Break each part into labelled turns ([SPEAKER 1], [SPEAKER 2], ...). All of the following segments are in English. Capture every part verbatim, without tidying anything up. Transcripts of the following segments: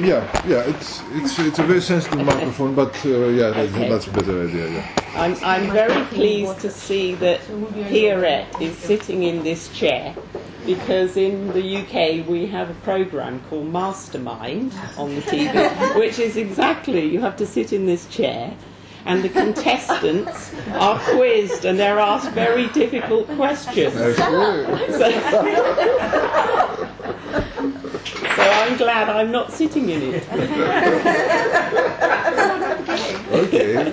[SPEAKER 1] yeah, yeah, it's it's it's a very sensitive microphone, but uh, yeah, that's,
[SPEAKER 2] Okay.
[SPEAKER 1] that's a better idea. Yeah.
[SPEAKER 2] I'm, I'm very pleased to see that Pierrette is sitting in this chair, because in the U K we have a programme called Mastermind on the T V, which is exactly, you have to sit in this chair and the contestants are quizzed and they're asked very difficult questions.
[SPEAKER 1] That's true.
[SPEAKER 2] So, so I'm glad I'm not sitting in it.
[SPEAKER 1] Okay.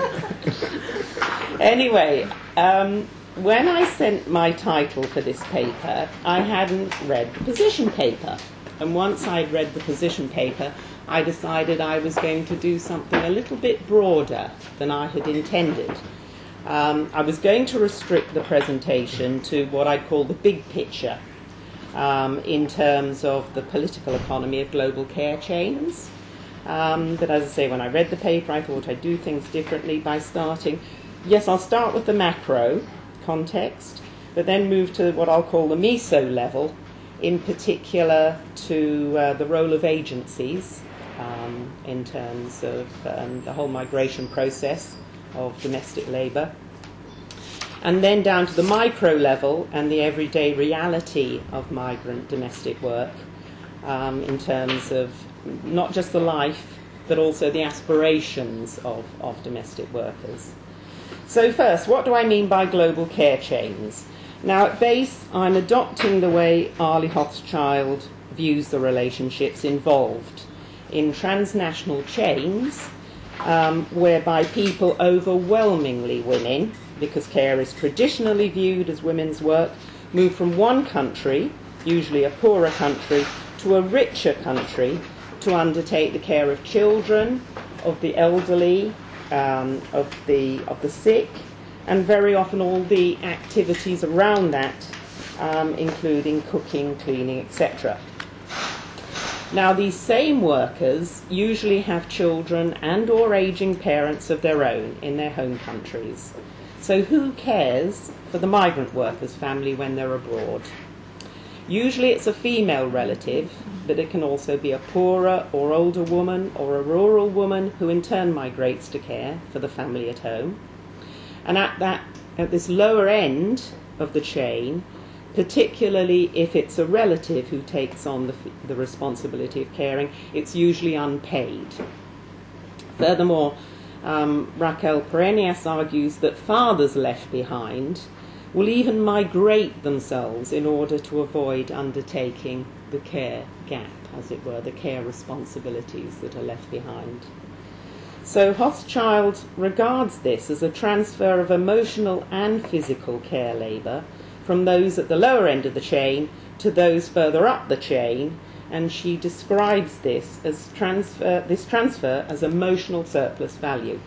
[SPEAKER 2] Anyway, um, when I sent my title for this paper, I hadn't read the position paper. And once I'd read the position paper, I decided I was going to do something a little bit broader than I had intended. Um, I was going to restrict the presentation to what I'd call the big picture um, in terms of the political economy of global care chains. Um, but as I say, when I read the paper, I thought I'd do things differently by starting. Yes, I'll start with the macro context, but then move to what I'll call the meso level, in particular to uh, the role of agencies um, in terms of um, the whole migration process of domestic labour, and then down to the micro level and the everyday reality of migrant domestic work um, in terms of not just the life, but also the aspirations of, of domestic workers. So first, what do I mean by global care chains? Now, at base, I'm adopting the way Arlie Hochschild views the relationships involved in transnational chains, um, whereby people, overwhelmingly women, because care is traditionally viewed as women's work, move from one country, usually a poorer country, to a richer country to undertake the care of children, of the elderly, um, of the of the sick, and very often all the activities around that, um, including cooking, cleaning, et cetera. Now, these same workers usually have children and or aging parents of their own in their home countries. So who cares for the migrant workers' family when they're abroad? Usually it's a female relative, but it can also be a poorer or older woman or a rural woman who in turn migrates to care for the family at home. And at that, at this lower end of the chain, particularly if it's a relative who takes on the, the responsibility of caring, it's usually unpaid. Furthermore, um, Raquel Pereñas argues that fathers left behind will even migrate themselves in order to avoid undertaking the care gap, as it were, the care responsibilities that are left behind. So Hochschild regards this as a transfer of emotional and physical care labour from those at the lower end of the chain to those further up the chain, and she describes this as transfer, this transfer as emotional surplus value.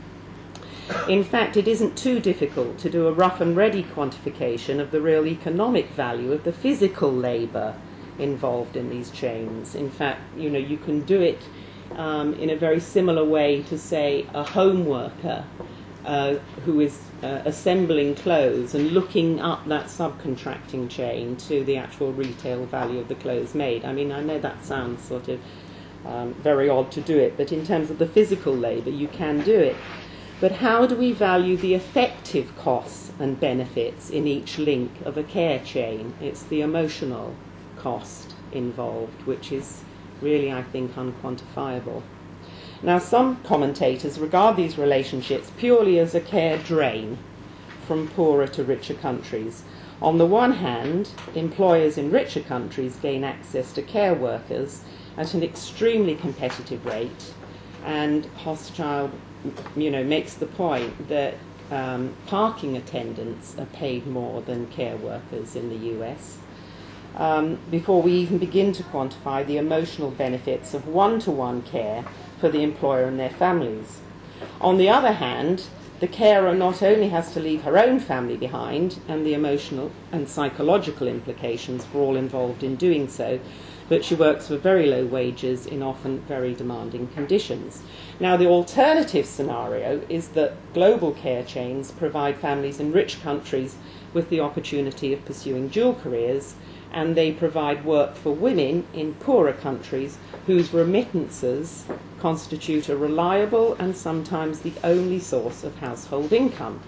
[SPEAKER 2] In fact, it isn't too difficult to do a rough and ready quantification of the real economic value of the physical labour involved in these chains. In fact, you know, you can do it um, in a very similar way to, say, a home worker uh, who is uh, assembling clothes and looking up that subcontracting chain to the actual retail value of the clothes made. I mean, I know that sounds sort of um, very odd to do it, but in terms of the physical labour, you can do it. But how do we value the effective costs and benefits in each link of a care chain? It's the emotional cost involved, which is really, I think, unquantifiable. Now, some commentators regard these relationships purely as a care drain from poorer to richer countries. On the one hand, employers in richer countries gain access to care workers at an extremely competitive rate, and Hochschild, you know, makes the point that um, parking attendants are paid more than care workers in the U S. Um, before we even begin to quantify the emotional benefits of one-to-one care for the employer and their families. On the other hand, the carer not only has to leave her own family behind and the emotional and psychological implications for all involved in doing so, but she works for very low wages in often very demanding conditions. Now, the alternative scenario is that global care chains provide families in rich countries with the opportunity of pursuing dual careers and they provide work for women in poorer countries whose remittances constitute a reliable and sometimes the only source of household income.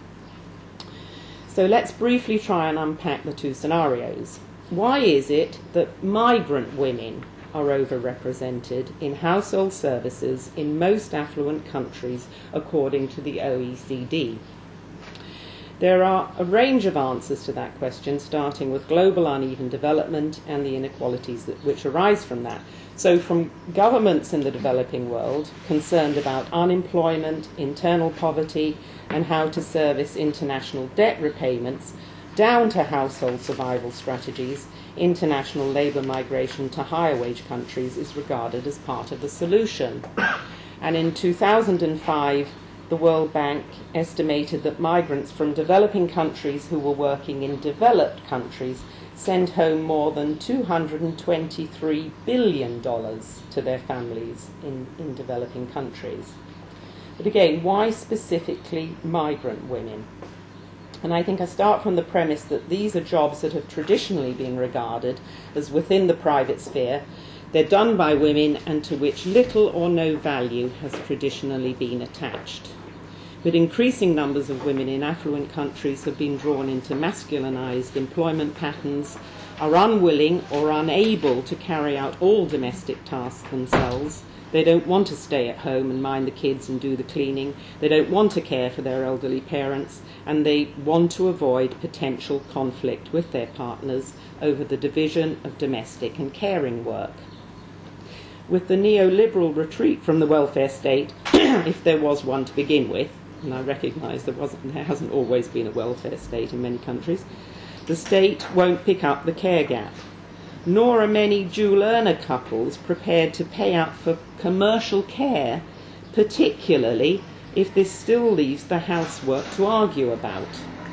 [SPEAKER 2] So let's briefly try and unpack the two scenarios. Why is it that migrant women are overrepresented in household services in most affluent countries according to the O E C D? There are a range of answers to that question, starting with global uneven development and the inequalities that, which arise from that. So from governments in the developing world concerned about unemployment, internal poverty, and how to service international debt repayments, down to household survival strategies, international labour migration to higher wage countries is regarded as part of the solution. And in two thousand five, the World Bank estimated that migrants from developing countries who were working in developed countries sent home more than two hundred twenty-three billion dollars to their families in, in developing countries. But again, why specifically migrant women? And I think I start from the premise that these are jobs that have traditionally been regarded as within the private sphere. They're done by women and to which little or no value has traditionally been attached. But increasing numbers of women in affluent countries have been drawn into masculinized employment patterns, are unwilling or unable to carry out all domestic tasks themselves. They don't want to stay at home and mind the kids and do the cleaning. They don't want to care for their elderly parents, and they want to avoid potential conflict with their partners over the division of domestic and caring work. With the neoliberal retreat from the welfare state, if there was one to begin with, and I recognise there wasn't, there hasn't always been a welfare state in many countries, the state won't pick up the care gap. Nor are many dual earner couples prepared to pay up for commercial care, particularly if this still leaves the housework to argue about.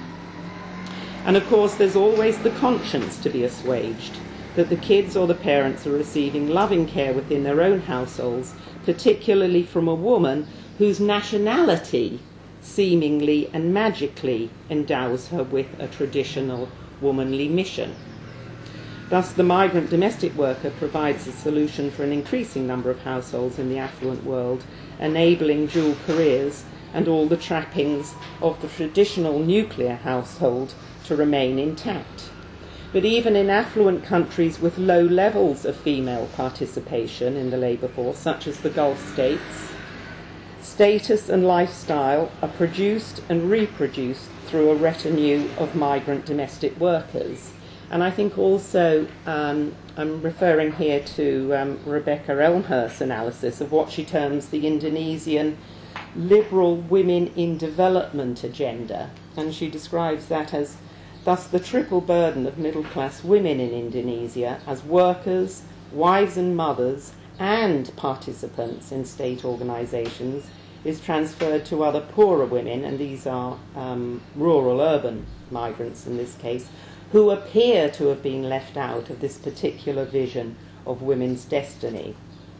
[SPEAKER 2] And of course there's always the conscience to be assuaged, that the kids or the parents are receiving loving care within their own households, particularly from a woman whose nationality seemingly and magically endows her with a traditional womanly mission. Thus, the migrant domestic worker provides a solution for an increasing number of households in the affluent world, enabling dual careers and all the trappings of the traditional nuclear household to remain intact. But even in affluent countries with low levels of female participation in the labour force, such as the Gulf states, status and lifestyle are produced and reproduced through a retinue of migrant domestic workers. And I think also, um, I'm referring here to um, Rebecca Elmhurst's analysis of what she terms the Indonesian liberal women in development agenda. And she describes that as, thus the triple burden of middle-class women in Indonesia as workers, wives and mothers, and participants in state organisations is transferred to other poorer women, and these are um, rural urban migrants in this case, who appear to have been left out of this particular vision of women's destiny.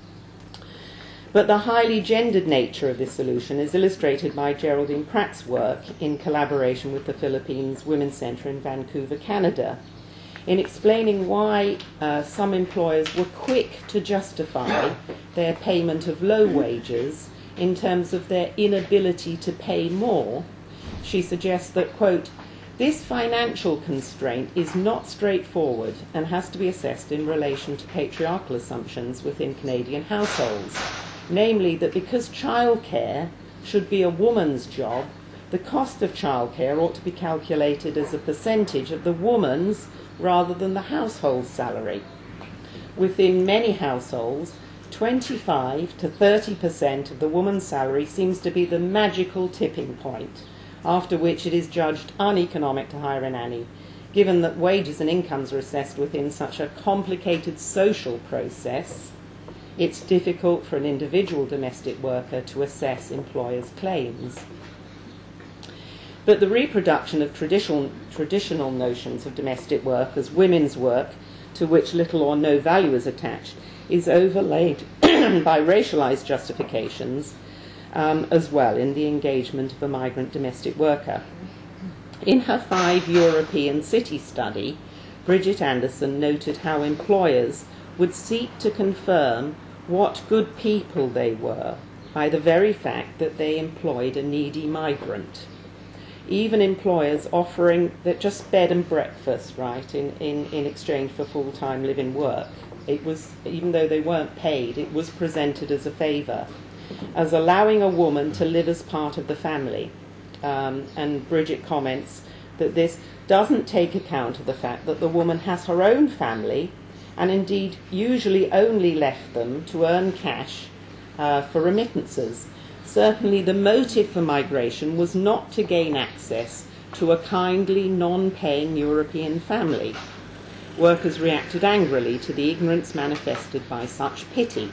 [SPEAKER 2] But the highly gendered nature of this solution is illustrated by Geraldine Pratt's work in collaboration with the Philippines Women's Centre in Vancouver, Canada, in explaining why uh, some employers were quick to justify their payment of low wages in terms of their inability to pay more. She suggests that, quote, this financial constraint is not straightforward and has to be assessed in relation to patriarchal assumptions within Canadian households, namely that because childcare should be a woman's job, the cost of childcare ought to be calculated as a percentage of the woman's rather than the household salary. Within many households, twenty-five to thirty percent of the woman's salary seems to be the magical tipping point, after which it is judged uneconomic to hire a nanny, given that wages and incomes are assessed within such a complicated social process. It's difficult for an individual domestic worker to assess employers' claims. But the reproduction of traditional, traditional notions of domestic work as women's work, to which little or no value is attached, is overlaid by racialized justifications um, as well in the engagement of a migrant domestic worker. In her five European city study, Bridget Anderson noted how employers would seek to confirm what good people they were by the very fact that they employed a needy migrant. Even employers offering that just bed and breakfast, right, in, in, in exchange for full-time live-in work. It was, even though they weren't paid, it was presented as a favour, as allowing a woman to live as part of the family. Um, and Bridget comments that this doesn't take account of the fact that the woman has her own family, and indeed usually only left them to earn cash uh, for remittances. Certainly the motive for migration was not to gain access to a kindly, non-paying European family. Workers reacted angrily to the ignorance manifested by such pity.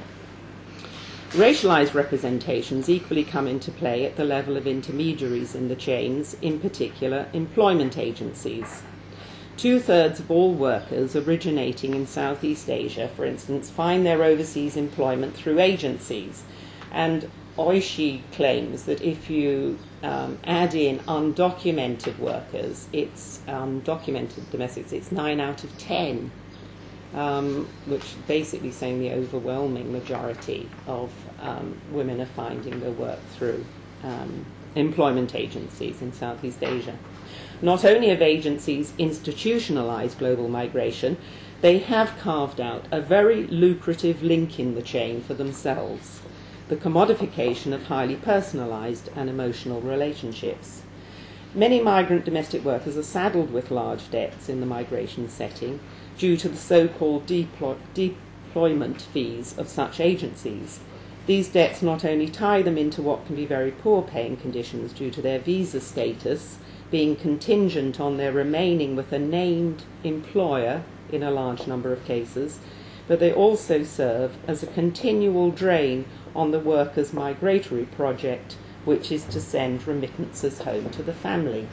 [SPEAKER 2] Racialised representations equally come into play at the level of intermediaries in the chains, in particular employment agencies. Two-thirds of all workers originating in Southeast Asia, for instance, find their overseas employment through agencies. And Oishi claims that if you um, add in undocumented workers, it's undocumented domestics, it's nine out of ten. Um, which basically saying the overwhelming majority of um, women are finding their work through um, employment agencies in Southeast Asia. Not only have agencies institutionalized global migration, they have carved out a very lucrative link in the chain for themselves, the commodification of highly personalized and emotional relationships. Many migrant domestic workers are saddled with large debts in the migration setting due to the so-called deploy- deployment fees of such agencies. These debts not only tie them into what can be very poor paying conditions due to their visa status being contingent on their remaining with a named employer in a large number of cases, but they also serve as a continual drain on the workers' migratory project, which is to send remittances home to the family.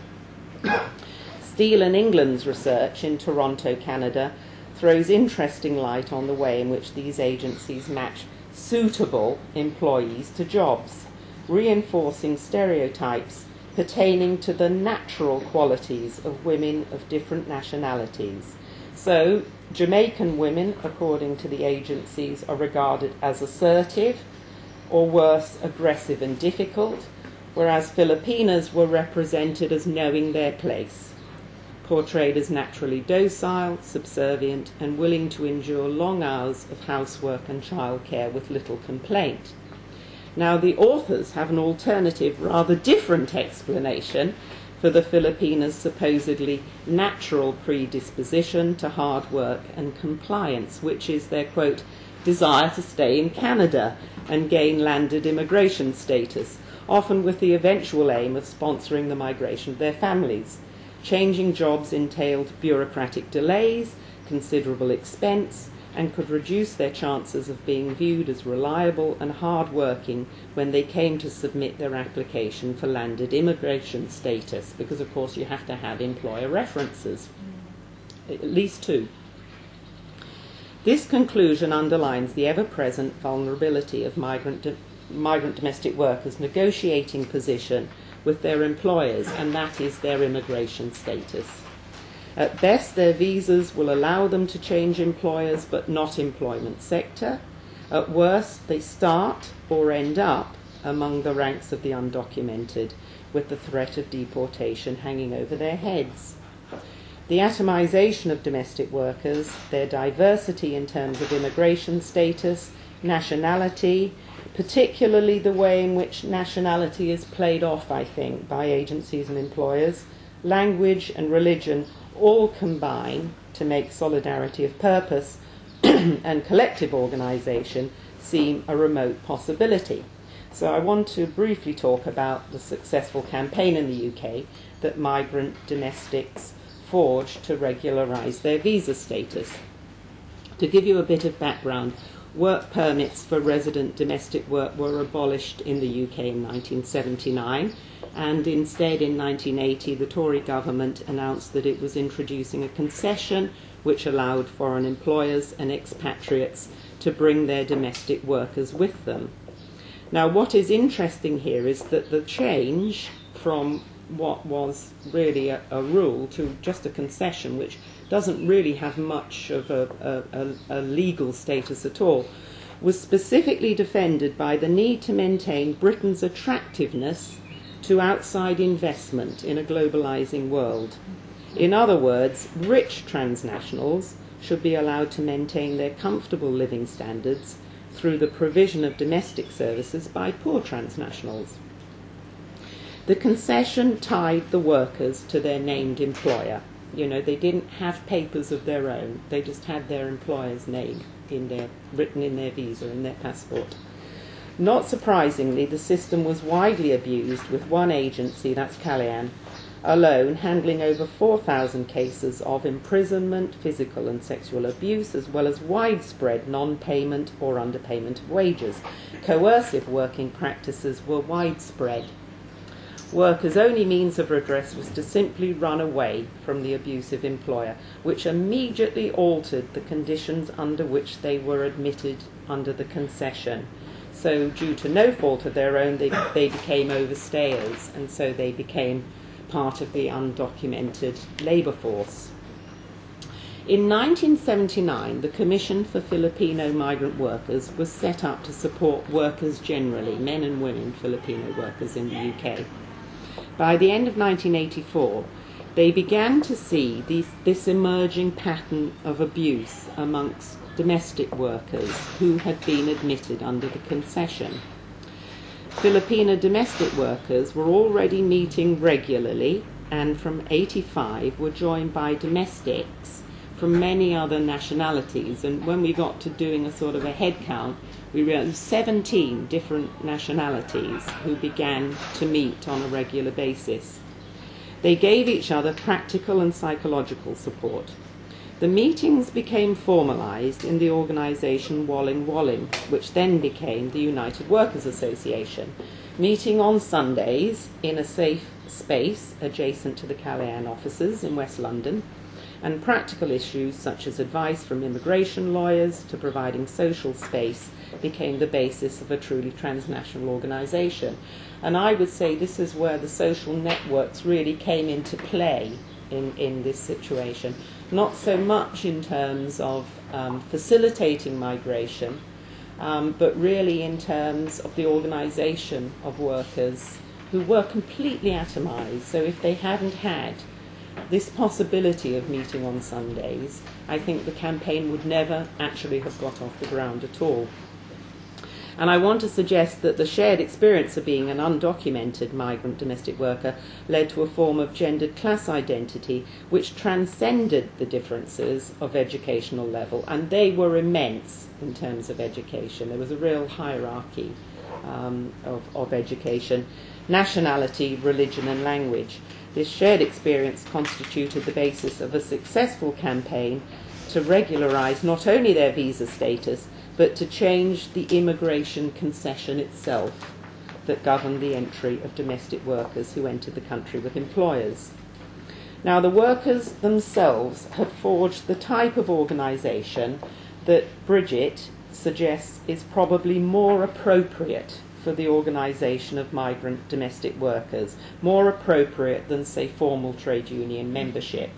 [SPEAKER 2] Steel and England's research in Toronto, Canada, throws interesting light on the way in which these agencies match suitable employees to jobs, reinforcing stereotypes pertaining to the natural qualities of women of different nationalities. So, Jamaican women, according to the agencies, are regarded as assertive, or worse, aggressive and difficult, whereas Filipinas were represented as knowing their place, portrayed as naturally docile, subservient, and willing to endure long hours of housework and childcare with little complaint. Now, the authors have an alternative, rather different explanation for the Filipinas' supposedly natural predisposition to hard work and compliance, which is their, quote, desire to stay in Canada and gain landed immigration status, often with the eventual aim of sponsoring the migration of their families. Changing jobs entailed bureaucratic delays, considerable expense, and could reduce their chances of being viewed as reliable and hard-working when they came to submit their application for landed immigration status, because of course you have to have employer references, at least two. This conclusion underlines the ever-present vulnerability of migrant, do- migrant domestic workers' negotiating position with their employers, and that is their immigration status. At best, their visas will allow them to change employers, but not employment sector. At worst, they start or end up among the ranks of the undocumented, with the threat of deportation hanging over their heads. The atomization of domestic workers, their diversity in terms of immigration status, nationality, particularly the way in which nationality is played off, I think, by agencies and employers, language and religion all combine to make solidarity of purpose and collective organisation seem a remote possibility. So I want to briefly talk about the successful campaign in the U K that migrant domestics forged to regularise their visa status. To give you a bit of background, work permits for resident domestic work were abolished in the U K in nineteen seventy-nine, and instead in nineteen eighty the Tory government announced that it was introducing a concession which allowed foreign employers and expatriates to bring their domestic workers with them. Now, what is interesting here is that the change from what was really a, a rule to just a concession, which doesn't really have much of a, a, a, a legal status at all, was specifically defended by the need to maintain Britain's attractiveness to outside investment in a globalizing world. In other words, rich transnationals should be allowed to maintain their comfortable living standards through the provision of domestic services by poor transnationals. The concession tied the workers to their named employer. You know, they didn't have papers of their own. They just had their employer's name in their, written in their visa, in their passport. Not surprisingly, the system was widely abused, with one agency, that's Calayan, alone handling over four thousand cases of imprisonment, physical and sexual abuse, as well as widespread non-payment or underpayment of wages. Coercive working practices were widespread. Workers' only means of redress was to simply run away from the abusive employer, which immediately altered the conditions under which they were admitted under the concession. So, due to no fault of their own, they, they became overstayers, and so they became part of the undocumented labour force. In nineteen seventy-nine, the Commission for Filipino Migrant Workers was set up to support workers generally, men and women Filipino workers in the U K. By the end of nineteen eighty-four, they began to see these, this emerging pattern of abuse amongst domestic workers who had been admitted under the concession. Filipino domestic workers were already meeting regularly, and from eighty-five were joined by domestics from many other nationalities. And when we got to doing a sort of a head count, we realized seventeen different nationalities who began to meet on a regular basis. They gave each other practical and psychological support. The meetings became formalised in the organisation Walling Walling, which then became the United Workers Association, meeting on Sundays in a safe space adjacent to the Calayan offices in West London, and practical issues such as advice from immigration lawyers to providing social space became the basis of a truly transnational organisation. And I would say this is where the social networks really came into play in, in this situation. Not so much in terms of um, facilitating migration, um, but really in terms of the organisation of workers who were completely atomised. So if they hadn't had this possibility of meeting on Sundays, I think the campaign would never actually have got off the ground at all. And I want to suggest that the shared experience of being an undocumented migrant domestic worker led to a form of gendered class identity which transcended the differences of educational level, and they were immense in terms of education. There was a real hierarchy um, of, of education, nationality, religion and language. This shared experience constituted the basis of a successful campaign to regularise not only their visa status, but to change the immigration concession itself that governed the entry of domestic workers who entered the country with employers. Now, the workers themselves had forged the type of organisation that Bridget suggests is probably more appropriate for the organisation of migrant domestic workers, more appropriate than, say, formal trade union membership.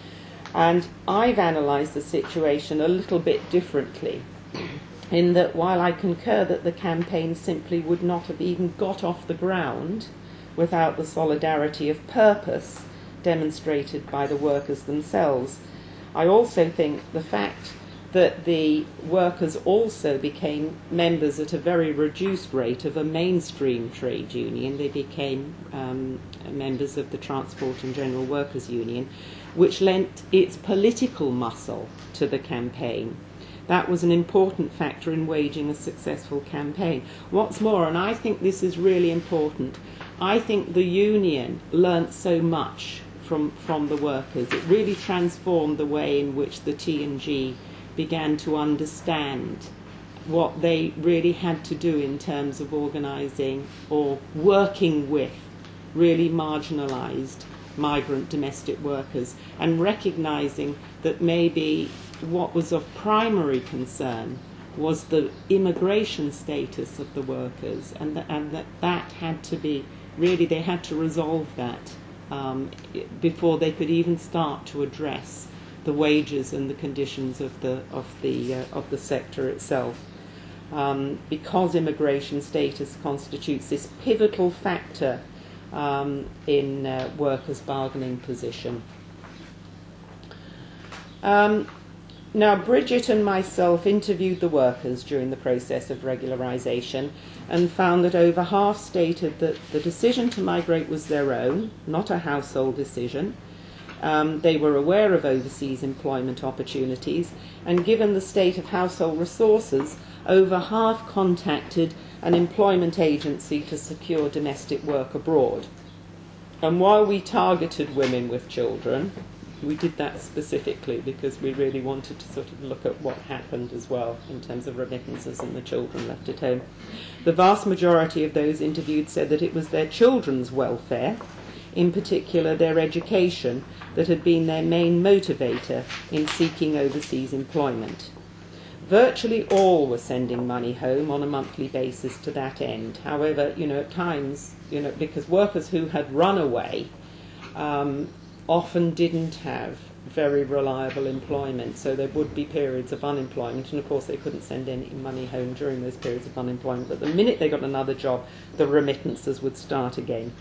[SPEAKER 2] And I've analysed the situation a little bit differently, in that while I concur that the campaign simply would not have even got off the ground without the solidarity of purpose demonstrated by the workers themselves, I also think the fact that the workers also became members at a very reduced rate of a mainstream trade union. They became um, members of the Transport and General Workers Union, which lent its political muscle to the campaign. That was an important factor in waging a successful campaign. What's more, and I think this is really important, I think the union learnt so much from, from the workers. It really transformed the way in which the T and G began to understand what they really had to do in terms of organising or working with really marginalised migrant domestic workers, and recognising that maybe what was of primary concern was the immigration status of the workers, and, th- and that that had to be, really they had to resolve that um, before they could even start to address the wages and the conditions of the of the uh, of the sector itself. Um, because immigration status constitutes this pivotal factor um, in uh, workers' bargaining position. Um, now, Bridget and myself interviewed the workers during the process of regularisation and found that over half stated that the decision to migrate was their own, not a household decision. Um, they were aware of overseas employment opportunities, and given the state of household resources, over half contacted an employment agency to secure domestic work abroad. And while we targeted women with children, we did that specifically because we really wanted to sort of look at what happened as well in terms of remittances and the children left at home. The vast majority of those interviewed said that it was their children's welfare, in particular their education, that had been their main motivator in seeking overseas employment. Virtually all were sending money home on a monthly basis to that end. However, you know, at times, you know, because workers who had run away um, often didn't have very reliable employment, so there would be periods of unemployment, and of course they couldn't send any money home during those periods of unemployment. But the minute they got another job, the remittances would start again.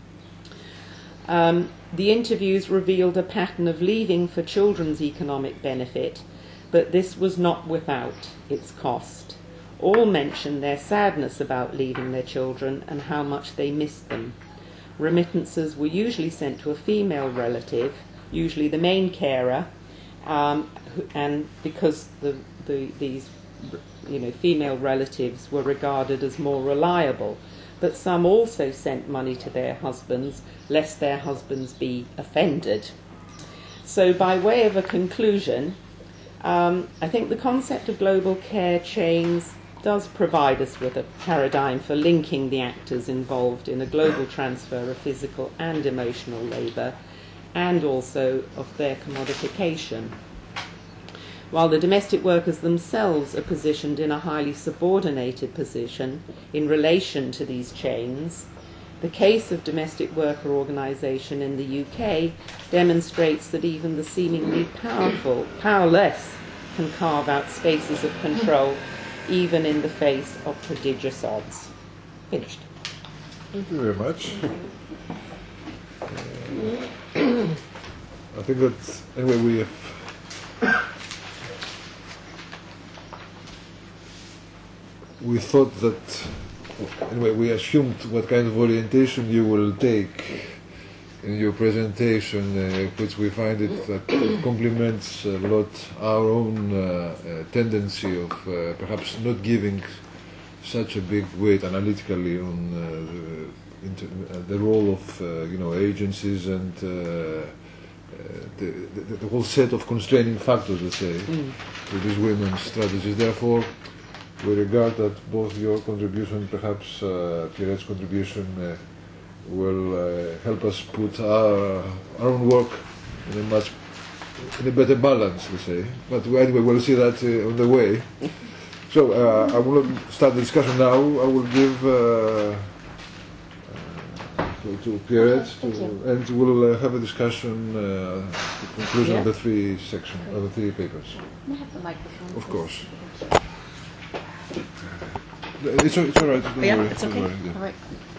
[SPEAKER 2] Um, the interviews revealed a pattern of leaving for children's economic benefit, but this was not without its cost. All mentioned their sadness about leaving their children and how much they missed them. Remittances were usually sent to a female relative, usually the main carer, um, and because the, the, these you know, female relatives were regarded as more reliable. But some also sent money to their husbands, lest their husbands be offended. So by way of a conclusion, um, I think the concept of global care chains does provide us with a paradigm for linking the actors involved in a global transfer of physical and emotional labour, and also of their commodification. While the domestic workers themselves are positioned in a highly subordinated position in relation to these chains, the case of domestic worker organisation in the U K demonstrates that even the seemingly powerful, powerless can carve out spaces of control, even in the face of prodigious odds. Finished.
[SPEAKER 1] Thank you very much. Uh, I think that, anyway, we have we thought that, anyway, we assumed what kind of orientation you will take in your presentation, uh, which we find it that complements a lot our own uh, uh, tendency of uh, perhaps not giving such a big weight analytically on uh, the, inter- uh, the role of uh, you know agencies and uh, uh, the, the, the whole set of constraining factors, let's say, mm. to these women's strategies. Therefore, we regard that both your contribution, perhaps uh, Pierrette's contribution, uh, will uh, help us put our, our own work in a much in a better balance, let's say. But anyway, we'll see that uh, on the way. So uh, I will start the discussion now. I will give uh, uh, to, to Pierrette, to, and we'll uh, have a discussion, uh, the conclusion yeah. of the three sections, of the three papers.
[SPEAKER 3] Can I have the microphone?
[SPEAKER 1] Of course. It's, it's all right. Don't
[SPEAKER 3] yeah,
[SPEAKER 1] worry.
[SPEAKER 3] it's okay.
[SPEAKER 1] Don't worry, yeah.
[SPEAKER 3] All right.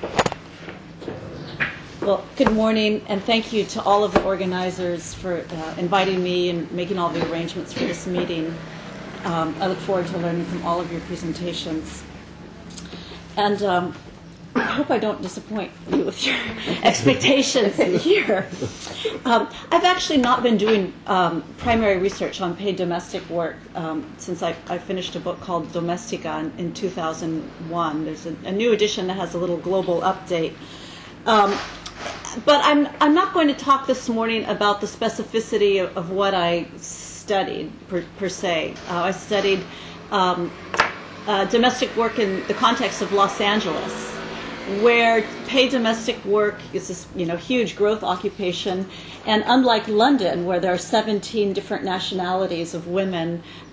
[SPEAKER 3] Well, good morning, and thank you to all of the organizers for uh, inviting me and making all the arrangements for this meeting. Um, I look forward to learning from all of your presentations. And um, I hope I don't disappoint you with your expectations here. Um, I've actually not been doing um, primary research on paid domestic work um, since I, I finished a book called Domestica in, in two thousand one. There's a, a new edition that has a little global update. Um, but I'm, I'm not going to talk this morning about the specificity of, of what I studied, per, per se. Uh, I studied um, uh, domestic work in the context of Los Angeles, where paid domestic work is this, you know, huge growth occupation, and unlike London, where there are seventeen different nationalities of women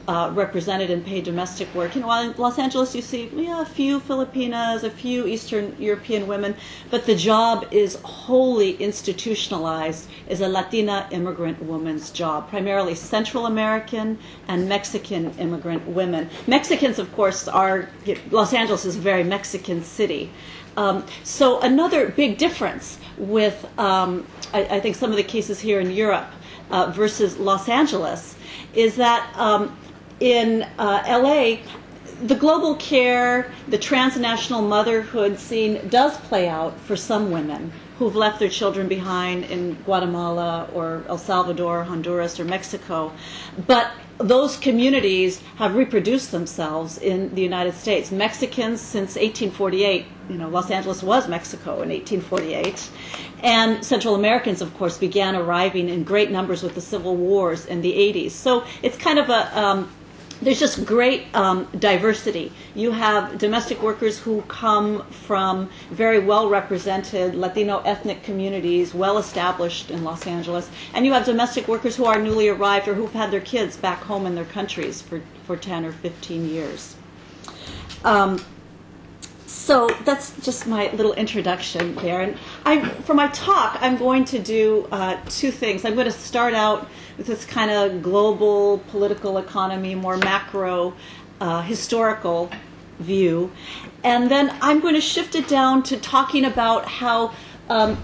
[SPEAKER 3] uh, represented in paid domestic work. You know, in Los Angeles you see yeah, a few Filipinas, a few Eastern European women, but the job is wholly institutionalized as a Latina immigrant woman's job, primarily Central American and Mexican immigrant women. Mexicans, of course, are, Los Angeles is a very Mexican city. Um, so another big difference with, um, I, I think, some of the cases here in Europe uh, versus Los Angeles is that um, in uh, L A, the global care, the transnational motherhood scene does play out for some women who've left their children behind in Guatemala or El Salvador, Honduras, or Mexico. But those communities have reproduced themselves in the United States. Mexicans since eighteen forty-eight, you know, Los Angeles was Mexico in eighteen forty-eight. And Central Americans, of course, began arriving in great numbers with the civil wars in the eighties. So it's kind of a, um, there's just great um, diversity. You have domestic workers who come from very well-represented Latino ethnic communities, well-established in Los Angeles, and you have domestic workers who are newly arrived or who've had their kids back home in their countries for, for ten or fifteen years. Um, so that's just my little introduction there. And I, for my talk, I'm going to do uh, two things. I'm going to start out with this kind of global political economy, more macro, uh, historical view. And then I'm going to shift it down to talking about how, um,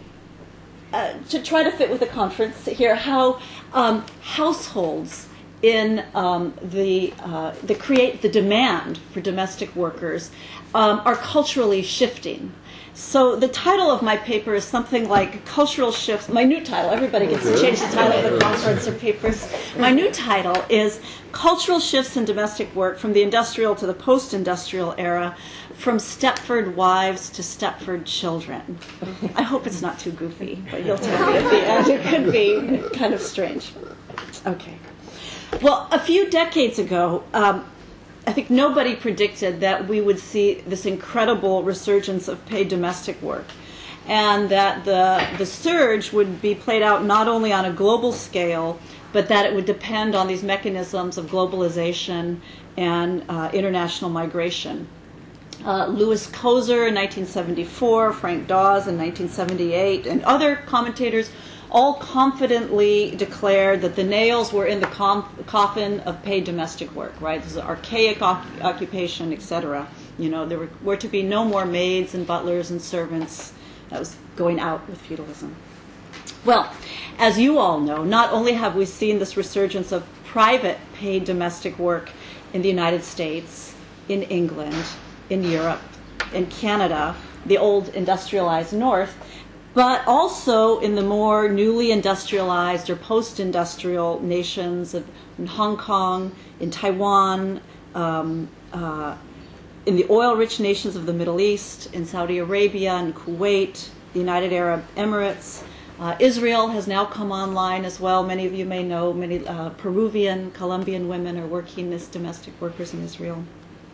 [SPEAKER 3] uh, to try to fit with the conference here, how um, households in um, the, uh, the create the demand for domestic workers um, are culturally shifting. So the title of my paper is something like Cultural Shifts. My new title, everybody gets to change the title of the conference or papers. My new title is Cultural Shifts in Domestic Work from the Industrial to the Post-Industrial Era, from Stepford Wives to Stepford Children. I hope it's not too goofy, but you'll tell me at the end. It could be kind of strange. Okay. Well, a few decades ago, um, I think nobody predicted that we would see this incredible resurgence of paid domestic work, and that the, the surge would be played out not only on a global scale, but that it would depend on these mechanisms of globalization and uh, international migration. Uh, Louis Kozer in nineteen seventy-four, Frank Dawes in nineteen seventy-eight, and other commentators all confidently declared that the nails were in the com- coffin of paid domestic work, right? This is an archaic op- occupation, et cetera. You know, there were, were to be no more maids and butlers and servants. That was going out with feudalism. Well, as you all know, not only have we seen this resurgence of private paid domestic work in the United States, in England, in Europe, in Canada, the old industrialized North, but also in the more newly industrialized or post-industrial nations of in Hong Kong, in Taiwan, um, uh, in the oil-rich nations of the Middle East, in Saudi Arabia and Kuwait, the United Arab Emirates. Uh, Israel has now come online as well. Many of you may know many uh, Peruvian, Colombian women are working as domestic workers in Israel.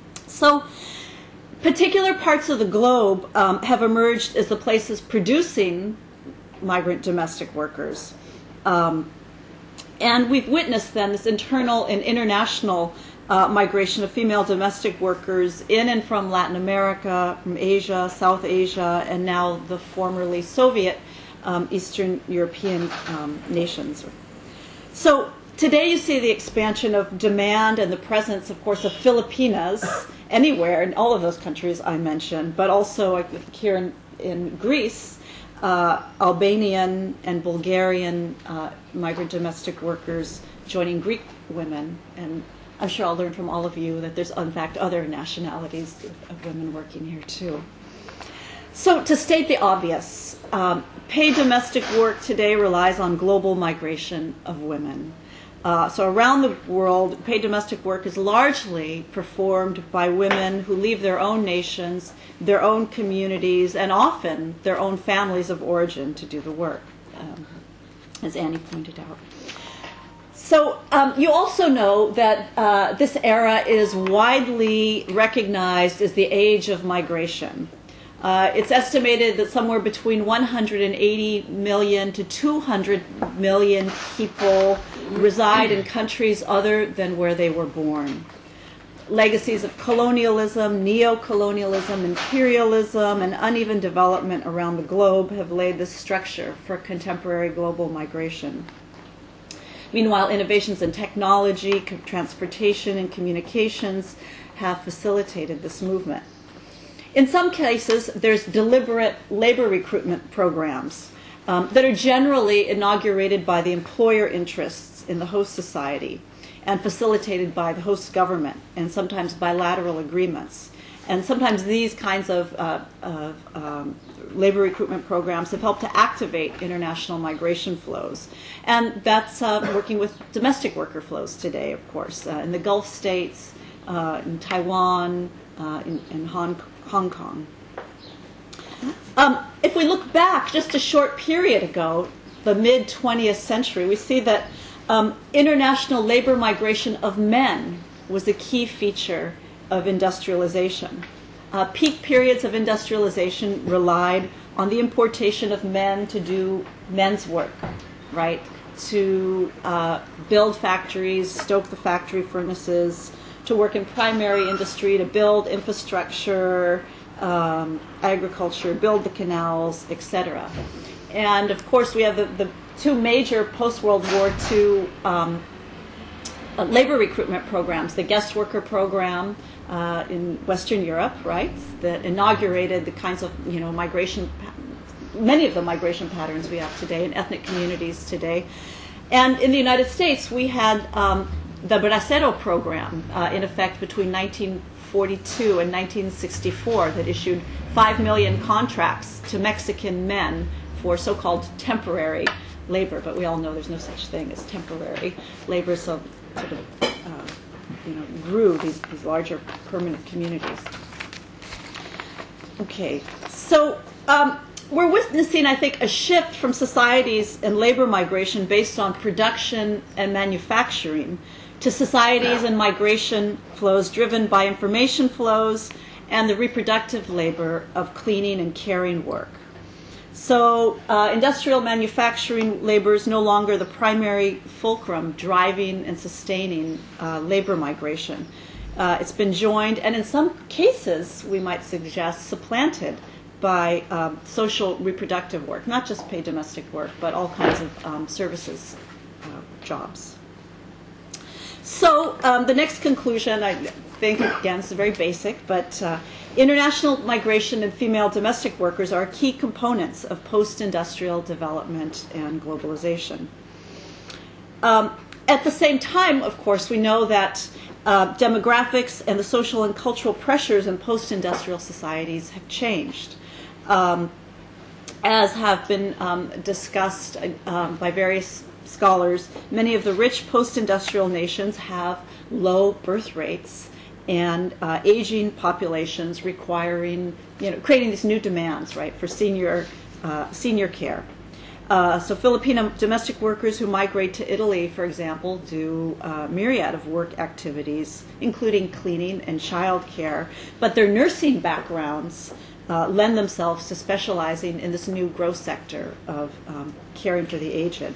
[SPEAKER 3] So, particular parts of the globe um, have emerged as the places producing migrant domestic workers. Um, and we've witnessed then this internal and international uh, migration of female domestic workers in and from Latin America, from Asia, South Asia, and now the formerly Soviet um, Eastern European um, nations. So today you see the expansion of demand and the presence, of course, of Filipinas anywhere in all of those countries I mentioned, but also I think here in, in Greece, uh, Albanian and Bulgarian uh, migrant domestic workers joining Greek women. And I'm sure I'll learn from all of you that there's, in fact, other nationalities of, of women working here too. So to state the obvious, um, paid domestic work today relies on global migration of women. Uh, so around the world, paid domestic work is largely performed by women who leave their own nations, their own communities, and often their own families of origin to do the work, um, as Annie pointed out. So um, you also know that uh, this era is widely recognized as the age of migration. Uh, it's estimated that somewhere between one hundred eighty million to two hundred million people reside in countries other than where they were born. Legacies of colonialism, neo-colonialism, imperialism, and uneven development around the globe have laid the structure for contemporary global migration. Meanwhile, innovations in technology, transportation, and communications have facilitated this movement. In some cases, there's deliberate labor recruitment programs um, that are generally inaugurated by the employer interests in the host society and facilitated by the host government, and sometimes bilateral agreements. And sometimes these kinds of, uh, of um, labor recruitment programs have helped to activate international migration flows. And that's uh, working with domestic worker flows today, of course, uh, in the Gulf states, uh, in Taiwan, uh, in, in Hong, Hong Kong. Um, if we look back just a short period ago, the mid twentieth century, we see that Um, international labor migration of men was a key feature of industrialization. Uh, peak periods of industrialization relied on the importation of men to do men's work, right? To uh, build factories, stoke the factory furnaces, to work in primary industry, to build infrastructure, um, agriculture, build the canals, et cetera. And of course, we have the, the two major post-World War Two um, uh, labor recruitment programs, the guest worker program uh, in Western Europe, right, that inaugurated the kinds of, you know, migration, many of the migration patterns we have today in ethnic communities today. And in the United States, we had um, the Bracero program uh, in effect between nineteen forty-two and nineteen sixty-four that issued five million contracts to Mexican men for so-called temporary labor, but we all know there's no such thing as temporary labor, so sort of uh, you know, grew these, these larger permanent communities. Okay, so um, we're witnessing, I think, a shift from societies and labor migration based on production and manufacturing to societies and migration flows driven by information flows and the reproductive labor of cleaning and caring work. So uh, industrial manufacturing labor is no longer the primary fulcrum driving and sustaining uh, labor migration. Uh, it's been joined, and in some cases, we might suggest, supplanted by um, social reproductive work, not just paid domestic work, but all kinds of um, services uh, jobs. So um, the next conclusion, I think, again, is very basic, but uh, international migration and female domestic workers are key components of post-industrial development and globalization. Um, at the same time, of course, we know that uh, demographics and the social and cultural pressures in post-industrial societies have changed. Um, as have been um, discussed um, by various scholars, many of the rich post-industrial nations have low birth rates and uh, aging populations requiring, you know, creating these new demands, right, for senior uh, senior care. Uh, so Filipino domestic workers who migrate to Italy, for example, do a myriad of work activities, including cleaning and child care, but their nursing backgrounds uh, lend themselves to specializing in this new growth sector of um, caring for the aged.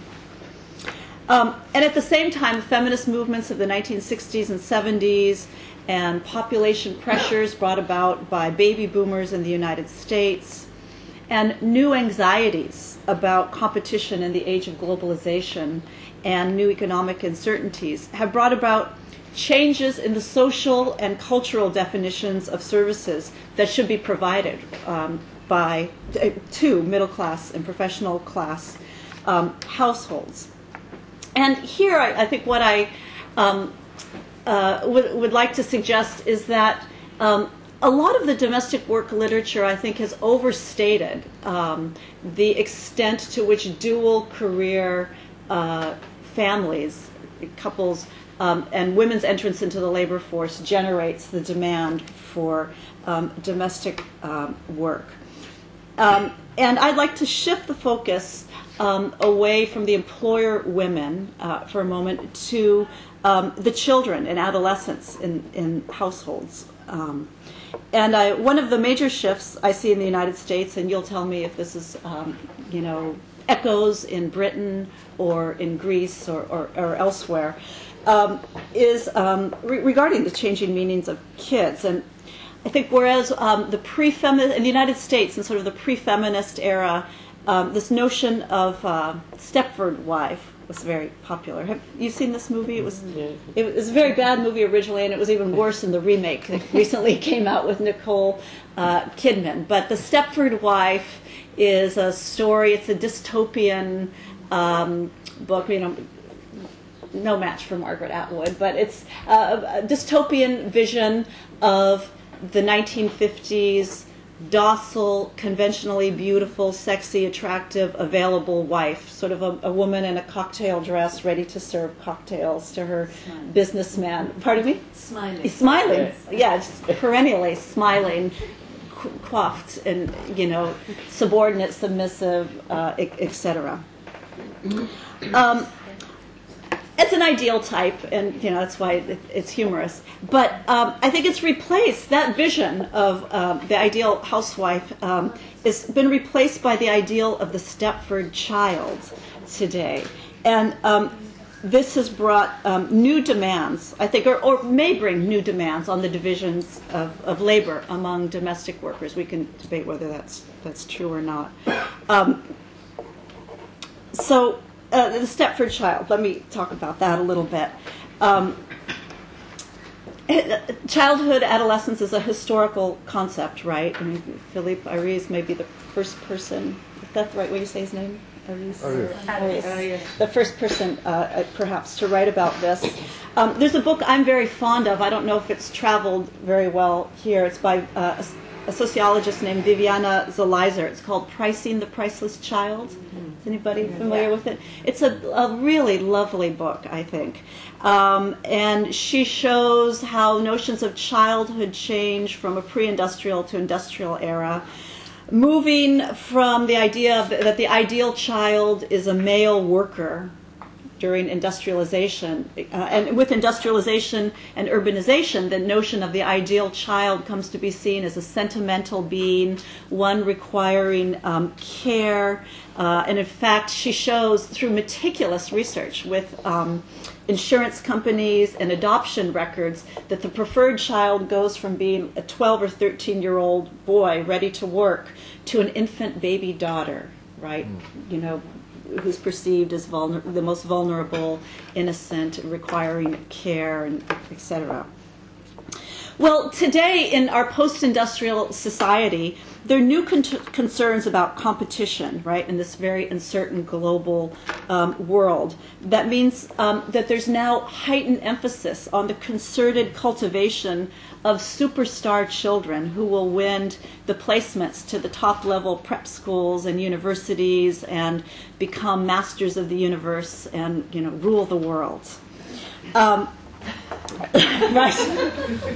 [SPEAKER 3] Um, and at the same time, feminist movements of the nineteen sixties and seventies and population pressures brought about by baby boomers in the United States and new anxieties about competition in the age of globalization and new economic uncertainties have brought about changes in the social and cultural definitions of services that should be provided um, by uh, to middle class and professional class um, households. And here, I, I think what I um, uh, would, would like to suggest is that um, a lot of the domestic work literature, I think, has overstated um, the extent to which dual career uh, families, couples, um, and women's entrance into the labor force generates the demand for um, domestic um, work. Um, and I'd like to shift the focus Um, away from the employer women uh, for a moment to um, the children and adolescents in, in households. Um, and I, one of the major shifts I see in the United States, and you'll tell me if this is, um, you know, echoes in Britain or in Greece or, or, or elsewhere, um, is um, re- regarding the changing meanings of kids. And I think whereas um, the pre-feminist, in the United States, in sort of the pre-feminist era, um, this notion of uh, Stepford wife was very popular. Have you seen this movie? It was it was a very bad movie originally, and it was even worse in the remake that recently came out with Nicole uh, Kidman. But The Stepford Wife is a story. It's a dystopian um, book. You know, no match for Margaret Atwood, but it's a, a dystopian vision of the nineteen fifties docile, conventionally beautiful, sexy, attractive, available wife, sort of a, a woman in a cocktail dress ready to serve cocktails to her smiling businessman. Pardon me?
[SPEAKER 4] Smiling.
[SPEAKER 3] Smiling. Yes. Yeah, just perennially smiling, qu- coiffed, and, you know, subordinate, submissive, uh, et cetera. Um, It's an ideal type, and you know that's why it, it's humorous. But um, I think it's replaced, that vision of um, the ideal housewife um, has been replaced by the ideal of the Stepford child today. And um, this has brought um, new demands, I think, or, or may bring new demands on the divisions of, of labor among domestic workers. We can debate whether that's that's true or not. Um, so. Uh, the Stepford child, let me talk about that a little bit. Um, childhood, adolescence is a historical concept, right? I mean, Philippe Ariès may be the first person, is that the right way to say his name? Ariès? Ariès. Ariès. The first person, uh, perhaps, to write about this. Um, there's a book I'm very fond of. I don't know if it's traveled very well here. It's by uh, a, a sociologist named Viviana Zelizer. It's called Pricing the Priceless Child. Is anybody familiar yeah. with it? It's a, a really lovely book, I think. Um, and she shows how notions of childhood change from a pre-industrial to industrial era, moving from the idea of, that the ideal child is a male worker during industrialization. Uh, and with industrialization and urbanization, the notion of the ideal child comes to be seen as a sentimental being, one requiring um, care. Uh, and in fact, she shows through meticulous research with um, insurance companies and adoption records that the preferred child goes from being a twelve or thirteen year old boy ready to work to an infant baby daughter, right? Mm. You know, who's perceived as vulner- the most vulnerable, innocent, requiring care, and et cetera. Well, today in our post-industrial society, there are new con- concerns about competition, right, in this very uncertain global um, world. That means um, that there's now heightened emphasis on the concerted cultivation of superstar children who will win the placements to the top-level prep schools and universities and become masters of the universe and, you know, rule the world. Um, right.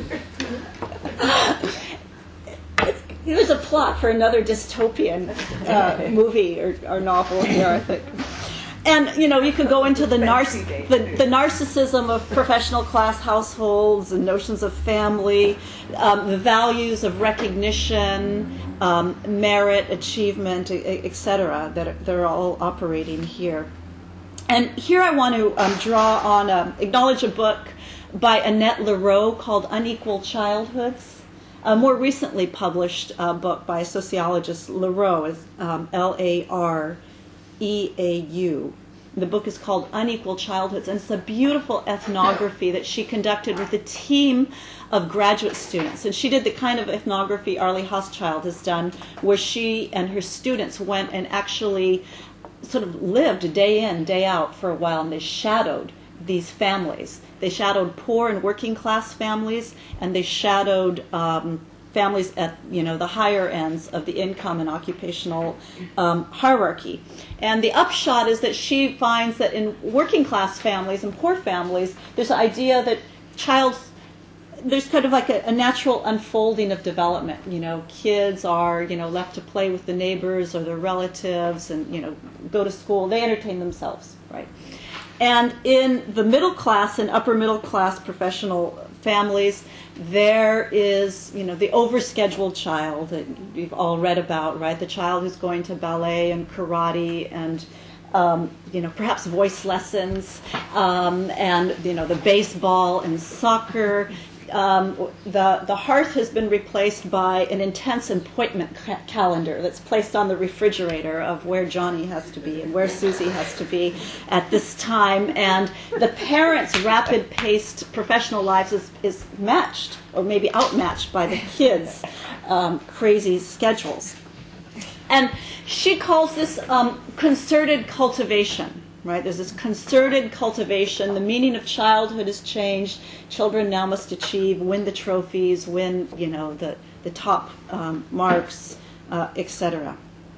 [SPEAKER 3] Here's a plot for another dystopian uh, movie or, or novel here, I think. And, you know, you could go into the, narciss- the, the narcissism of professional class households and notions of family, um, the values of recognition, um, merit, achievement, et cetera, that are, that are all operating here. And here I want to um, draw on, um, acknowledge a book by Annette Leroux called Unequal Childhoods. A more recently published uh, book by sociologist Leroux is um, L A R E A U. The book is called Unequal Childhoods, and it's a beautiful ethnography that she conducted with a team of graduate students. And she did the kind of ethnography Arlie Hochschild has done, where she and her students went and actually sort of lived day in, day out for a while, and they shadowed these families. They shadowed poor and working class families, and they shadowed um, families at, you know, the higher ends of the income and occupational um, hierarchy. And the upshot is that she finds that in working class families and poor families, there's an idea that child, there's kind of like a, a natural unfolding of development. You know, kids are, you know, left to play with the neighbors or their relatives and, you know, go to school. They entertain themselves, right? And in the middle class and upper middle class professional families, there is, you know, the overscheduled child that you've all read about, right? The child who's going to ballet and karate and, um, you know, perhaps voice lessons, um, and, you know, the baseball and soccer. Um, the, the hearth has been replaced by an intense appointment ca- calendar that's placed on the refrigerator of where Johnny has to be and where Susie has to be at this time. And the parents' rapid-paced professional lives is, is matched, or maybe outmatched, by the kids' um, crazy schedules. And she calls this um, concerted cultivation. Right? There's this concerted cultivation. The meaning of childhood has changed. Children now must achieve, win the trophies, win, you know, the, the top um, marks, uh, et cetera.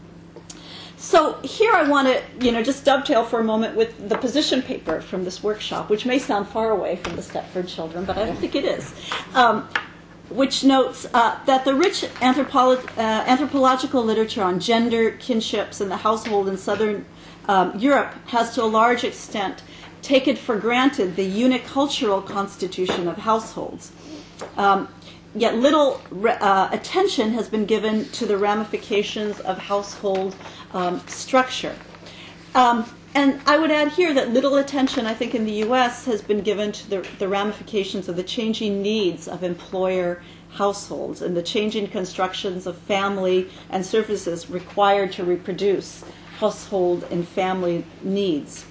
[SPEAKER 3] So here I want to, you know, just dovetail for a moment with the position paper from this workshop, which may sound far away from the Stepford children, but I don't think it is. Um, which notes uh, that the rich anthropolo- uh, anthropological literature on gender, kinships, and the household in southern Um, Europe has to a large extent taken for granted the unicultural constitution of households. Um, yet little re- uh, attention has been given to the ramifications of household um, structure. Um, and I would add here that little attention, I think, in the U S has been given to the, the ramifications of the changing needs of employer households and the changing constructions of family and services required to reproduce household and family needs.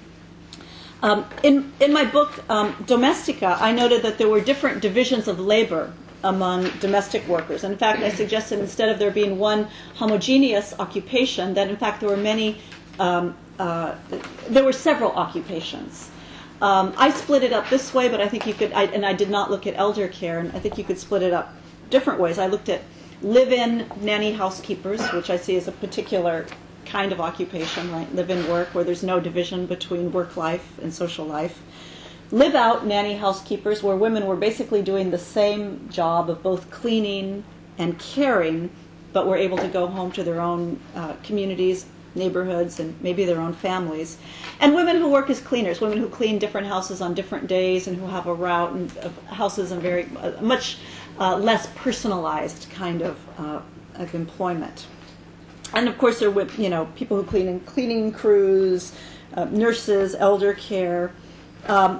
[SPEAKER 3] Um, in, in my book, um, Domestica, I noted that there were different divisions of labor among domestic workers. And in fact, I suggested instead of there being one homogeneous occupation, that in fact there were many, um, uh, there were several occupations. Um, I split it up this way, but I think you could, I, and I did not look at elder care, and I think you could split it up different ways. I looked at live-in nanny housekeepers, which I see as a particular kind of occupation, right? Live-in work, where there's no division between work life and social life. Live-out nanny housekeepers, where women were basically doing the same job of both cleaning and caring, but were able to go home to their own uh, communities, neighborhoods, and maybe their own families. And women who work as cleaners, women who clean different houses on different days and who have a route and of houses and very uh, much uh, less personalized kind of, uh, of employment. And of course, there were, you know, people who clean in cleaning crews, uh, nurses, elder care. Um,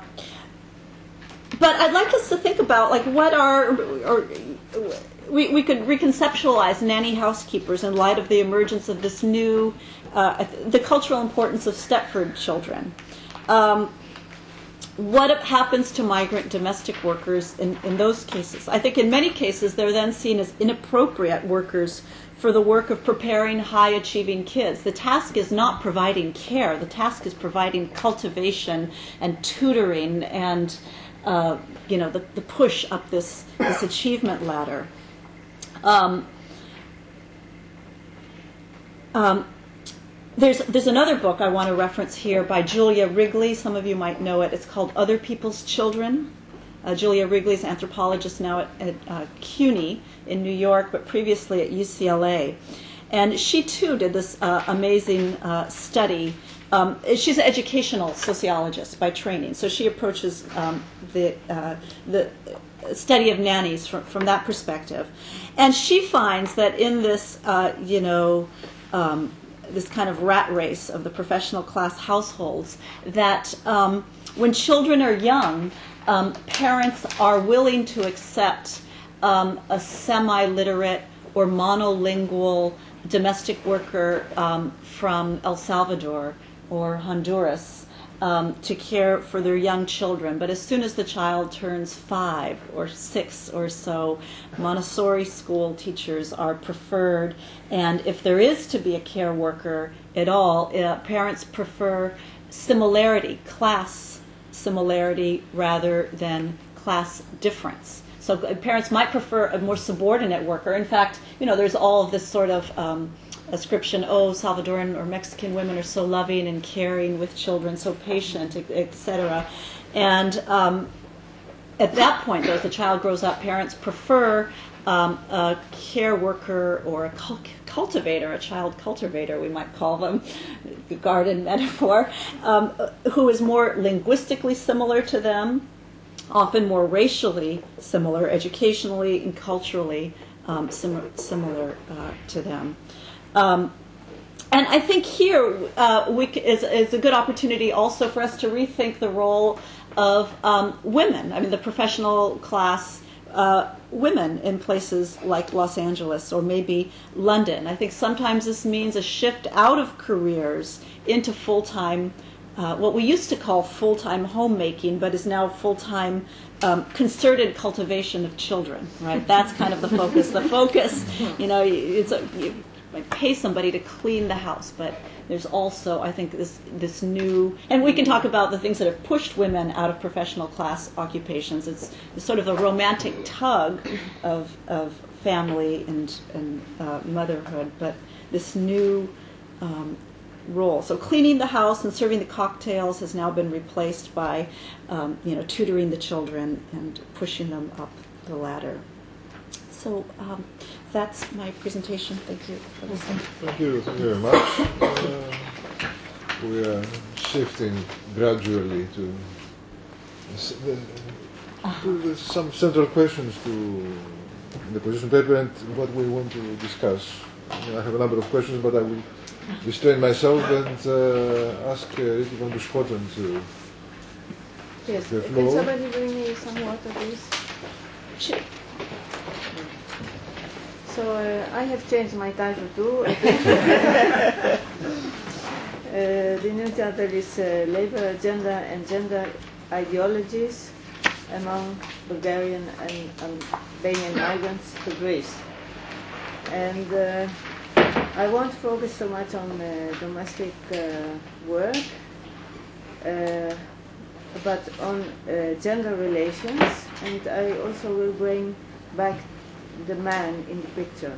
[SPEAKER 3] but I'd like us to think about, like, what are, or we, we could reconceptualize nanny housekeepers in light of the emergence of this new, uh, the cultural importance of Stepford children. Um, what happens to migrant domestic workers in, in those cases? I think in many cases they're then seen as inappropriate workers for the work of preparing high-achieving kids. The task is not providing care. The task is providing cultivation and tutoring and, uh, you know, the, the push up this, this achievement ladder. Um, um, there's, there's another book I want to reference here by Julia Wrigley. Some of you might know it. It's called Other People's Children. Uh, Julia Wrigley is an anthropologist now at, at uh, CUNY in New York, but previously at U C L A. And she, too, did this uh, amazing uh, study. Um, she's an educational sociologist by training, so she approaches um, the, uh, the study of nannies from, from that perspective. And she finds that in this, uh, you know, um, this kind of rat race of the professional class households, that um, when children are young, Um, parents are willing to accept um, a semi-literate or monolingual domestic worker um, from El Salvador or Honduras um, to care for their young children. But as soon as the child turns five or six or so, Montessori school teachers are preferred. And if there is to be a care worker at all, uh, parents prefer similarity, class similarity rather than class difference. So parents might prefer a more subordinate worker. In fact, you know, there's all of this sort of um, ascription, oh, Salvadoran or Mexican women are so loving and caring with children, so patient, et cetera. And um, at that point, though, as the child grows up, parents prefer um, a care worker or a cul- cultivator, a child cultivator, we might call them, garden metaphor, um, who is more linguistically similar to them, often more racially similar, educationally and culturally um, sim- similar uh, to them. Um, and I think here uh, we c- is, is a good opportunity also for us to rethink the role of um, women, I mean the professional class uh, women in places like Los Angeles or maybe London. I think sometimes this means a shift out of careers into full-time Uh, what we used to call full-time homemaking, but is now full-time um, concerted cultivation of children, right? That's kind of the focus. The focus, you know, it's a, you might pay somebody to clean the house, but there's also, I think, this this new, and we can talk about the things that have pushed women out of professional class occupations. It's, it's sort of a romantic tug of of family and and uh, motherhood, but this new um, role. So cleaning the house and serving the cocktails has now been replaced by, um, you know, tutoring the children and pushing them up the ladder. So um, that's my presentation. Thank you for listening.
[SPEAKER 1] Thank you, thank you very much. Uh, we are shifting gradually to, to the, some central questions to the position paper and what we want to discuss. I have a number of questions, but I will restrain myself and uh, ask uh, Ricky van der Schotten to
[SPEAKER 4] Yes,
[SPEAKER 1] the
[SPEAKER 4] can
[SPEAKER 1] floor.
[SPEAKER 4] somebody bring me some water, please?
[SPEAKER 3] Sure.
[SPEAKER 4] So uh, I have changed my title too, I think. uh, the new title is uh, Labor, Gender and Gender Ideologies among Bulgarian and Albanian migrants to Greece. And uh, I won't focus so much on uh, domestic uh, work, uh, but on uh, gender relations, and I also will bring back the man in the picture.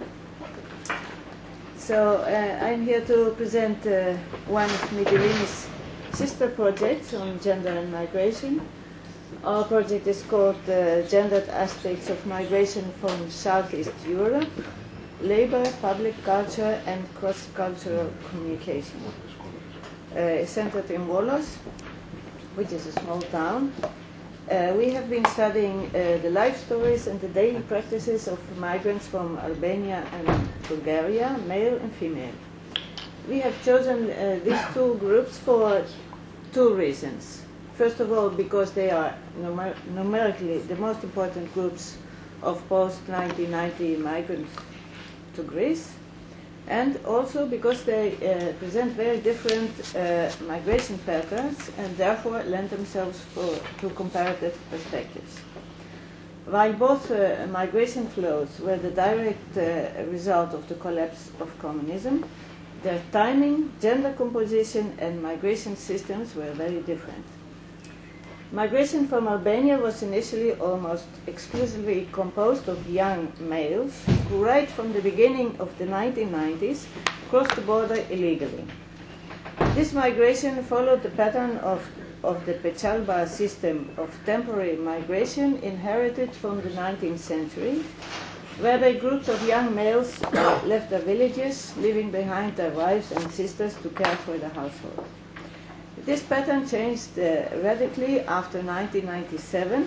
[SPEAKER 4] So uh, I'm here to present uh, one of Midilini's sister projects on gender and migration. Our project is called uh, Gendered Aspects of Migration from Southeast Europe, Labor, Public Culture and Cross-Cultural Communication. Uh, centered in Volos, which is a small town. Uh, we have been studying uh, the life stories and the daily practices of migrants from Albania and Bulgaria, male and female. We have chosen uh, these two groups for two reasons. First of all, because they are numer numerically the most important groups of post nineteen ninety migrants to Greece, and also because they uh, present very different uh, migration patterns and therefore lend themselves for, to comparative perspectives. While both uh, migration flows were the direct uh, result of the collapse of communism, their timing, gender composition and migration systems were very different. Migration from Albania was initially almost exclusively composed of young males who right from the beginning of the nineteen nineties crossed the border illegally. This migration followed the pattern of, of the Pechalba system of temporary migration inherited from the nineteenth century, whereby groups of young males left their villages, leaving behind their wives and sisters to care for the household. This pattern changed uh, radically after nineteen ninety-seven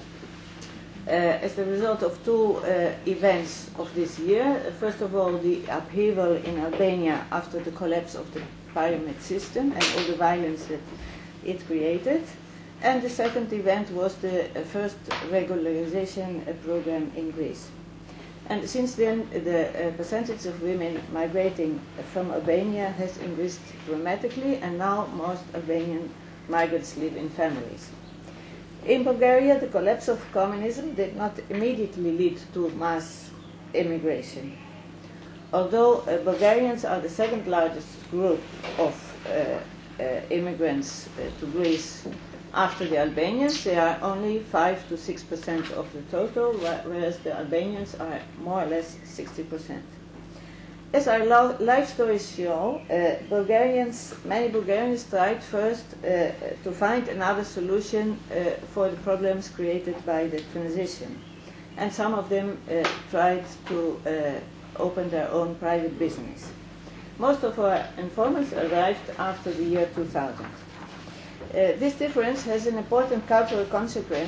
[SPEAKER 4] uh, as the result of two uh, events of this year. First of all, the upheaval in Albania after the collapse of the pyramid system and all the violence that it created. And the second event was the uh, first regularization uh, program in Greece. And since then, the uh, percentage of women migrating from Albania has increased dramatically, and now most Albanian migrants live in families. In Bulgaria, the collapse of communism did not immediately lead to mass immigration. Although uh, Bulgarians are the second largest group of uh, uh, immigrants uh, to Greece after the Albanians, they are only five to six percent of the total, whereas the Albanians are more or less sixty percent. As our life stories show, uh, Bulgarians, many Bulgarians tried first uh, to find another solution uh, for the problems created by the transition. And some of them uh, tried to uh, open their own private business. Most of our informants arrived after the year two thousand. Uh, this difference has an important cultural consequence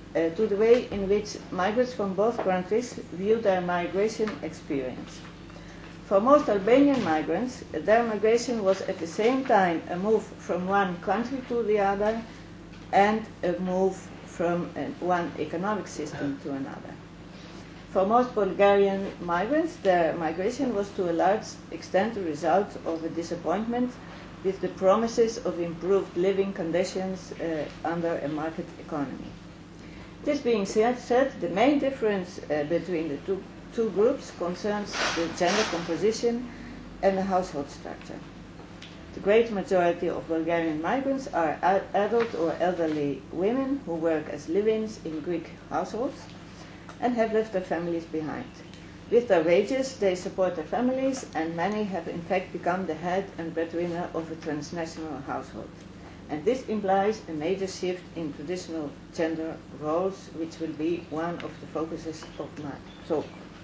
[SPEAKER 4] uh, to the way in which migrants from both countries view their migration experience. For most Albanian migrants, their migration was at the same time a move from one country to the other and a move from uh, one economic system to another. For most Bulgarian migrants, their migration was to a large extent the result of a disappointment with the promises of improved living conditions uh, under a market economy. This being said, the main difference uh, between the two, two groups concerns the gender composition and the household structure. The great majority of Bulgarian migrants are ad- adult or elderly women who work as live-ins in Greek households and have left their families behind. With their wages, they support their families, and many have in fact become the head and breadwinner of a transnational household. And this implies a major shift in traditional gender roles, which will be one of the focuses of my talk.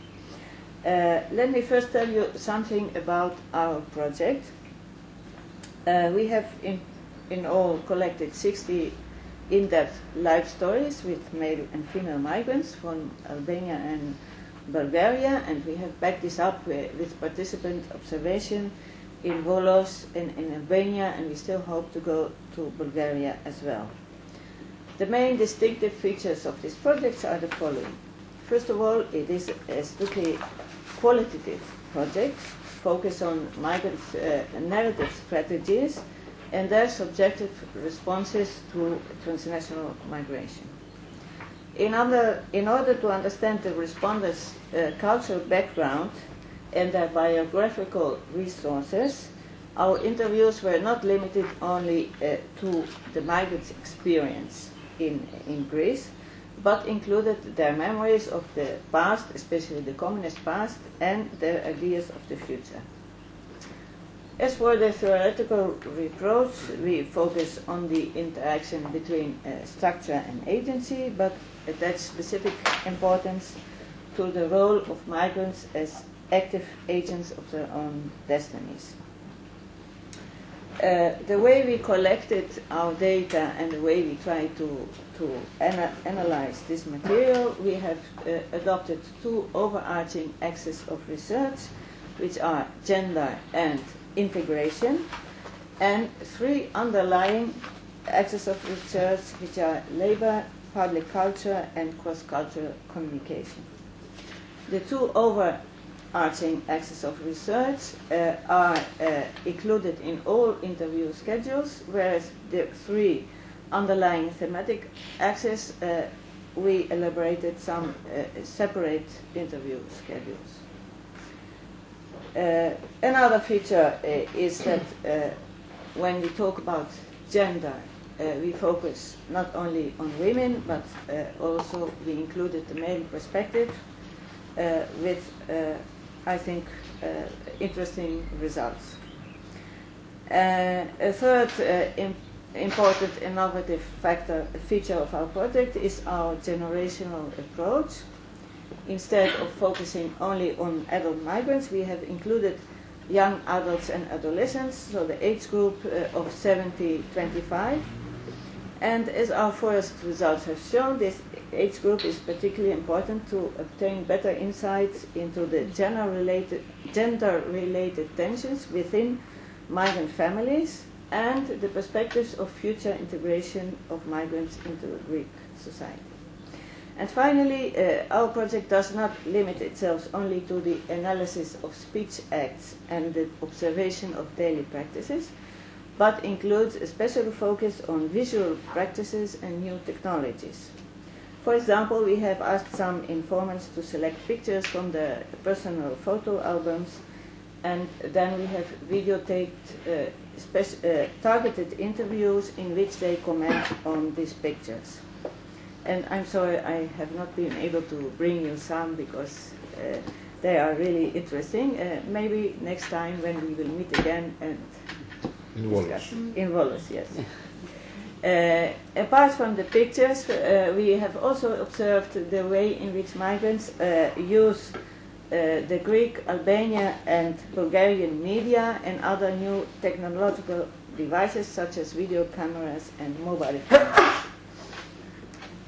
[SPEAKER 4] Uh, let me first tell you something about our project. Uh, we have in, in all collected sixty in-depth life stories with male and female migrants from Albania and Bulgaria, and we have backed this up with, with participant observation in Volos and in Albania, and we still hope to go to Bulgaria as well. The main distinctive features of this project are the following. First of all, it is a strictly qualitative project focused on migrant uh, narrative strategies and their subjective responses to transnational migration. In, under, in order to understand the respondents' uh, cultural background and their biographical resources, our interviews were not limited only uh, to the migrants' experience in, in Greece, but included their memories of the past, especially the communist past, and their ideas of the future. As for the theoretical approach, we focus on the interaction between uh, structure and agency, but attach specific importance to the role of migrants as active agents of their own destinies. Uh, the way we collected our data and the way we try to, to ana- analyze this material, we have uh, adopted two overarching axes of research, which are gender and integration, and three underlying axes of research, which are labor, public culture, and cross-cultural communication. The two overarching axes of research uh, are uh, included in all interview schedules, whereas the three underlying thematic axes, uh, we elaborated some uh, separate interview schedules. Uh, another feature uh, is that uh, when we talk about gender, uh, we focus not only on women, but uh, also we included the male perspective uh, with, uh, I think, uh, interesting results. Uh, a third uh, im- important innovative factor, feature of our project is our generational approach. Instead of focusing only on adult migrants, we have included young adults and adolescents, so the age group uh, of seventy to twenty-five. And as our first results have shown, this age group is particularly important to obtain better insights into the gender-related, gender-related tensions within migrant families and the perspectives of future integration of migrants into Greek society. And finally, uh, our project does not limit itself only to the analysis of speech acts and the observation of daily practices, but includes a special focus on visual practices and new technologies. For example, we have asked some informants to select pictures from their personal photo albums, and then we have videotaped uh, spec- uh, targeted interviews in which they comment on these pictures. And I'm sorry I have not been able to bring you some because uh, they are really interesting. Uh, maybe next time when we will meet again and
[SPEAKER 1] In
[SPEAKER 4] discuss.
[SPEAKER 1] Wallace.
[SPEAKER 4] In Wallace, yes. Uh, apart from the pictures, uh, we have also observed the way in which migrants uh, use uh, the Greek, Albanian and Bulgarian media and other new technological devices such as video cameras and mobile phones.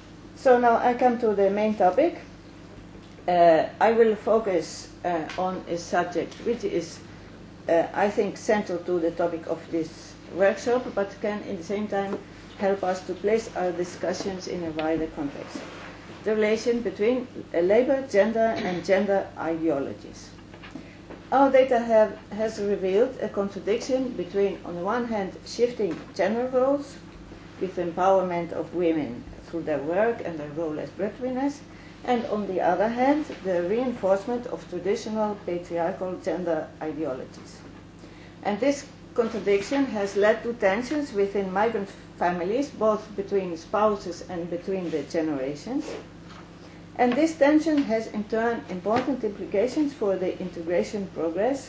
[SPEAKER 4] So now I come to the main topic. Uh, I will focus uh, on a subject which is, uh, I think, central to the topic of this workshop, but can in the same time help us to place our discussions in a wider context. The relation between uh, labor, gender, and gender ideologies. Our data have, has revealed a contradiction between, on the one hand, shifting gender roles with empowerment of women through their work and their role as breadwinners, and on the other hand, the reinforcement of traditional patriarchal gender ideologies. And this contradiction has led to tensions within migrant families, both between spouses and between the generations. And this tension has in turn important implications for the integration progress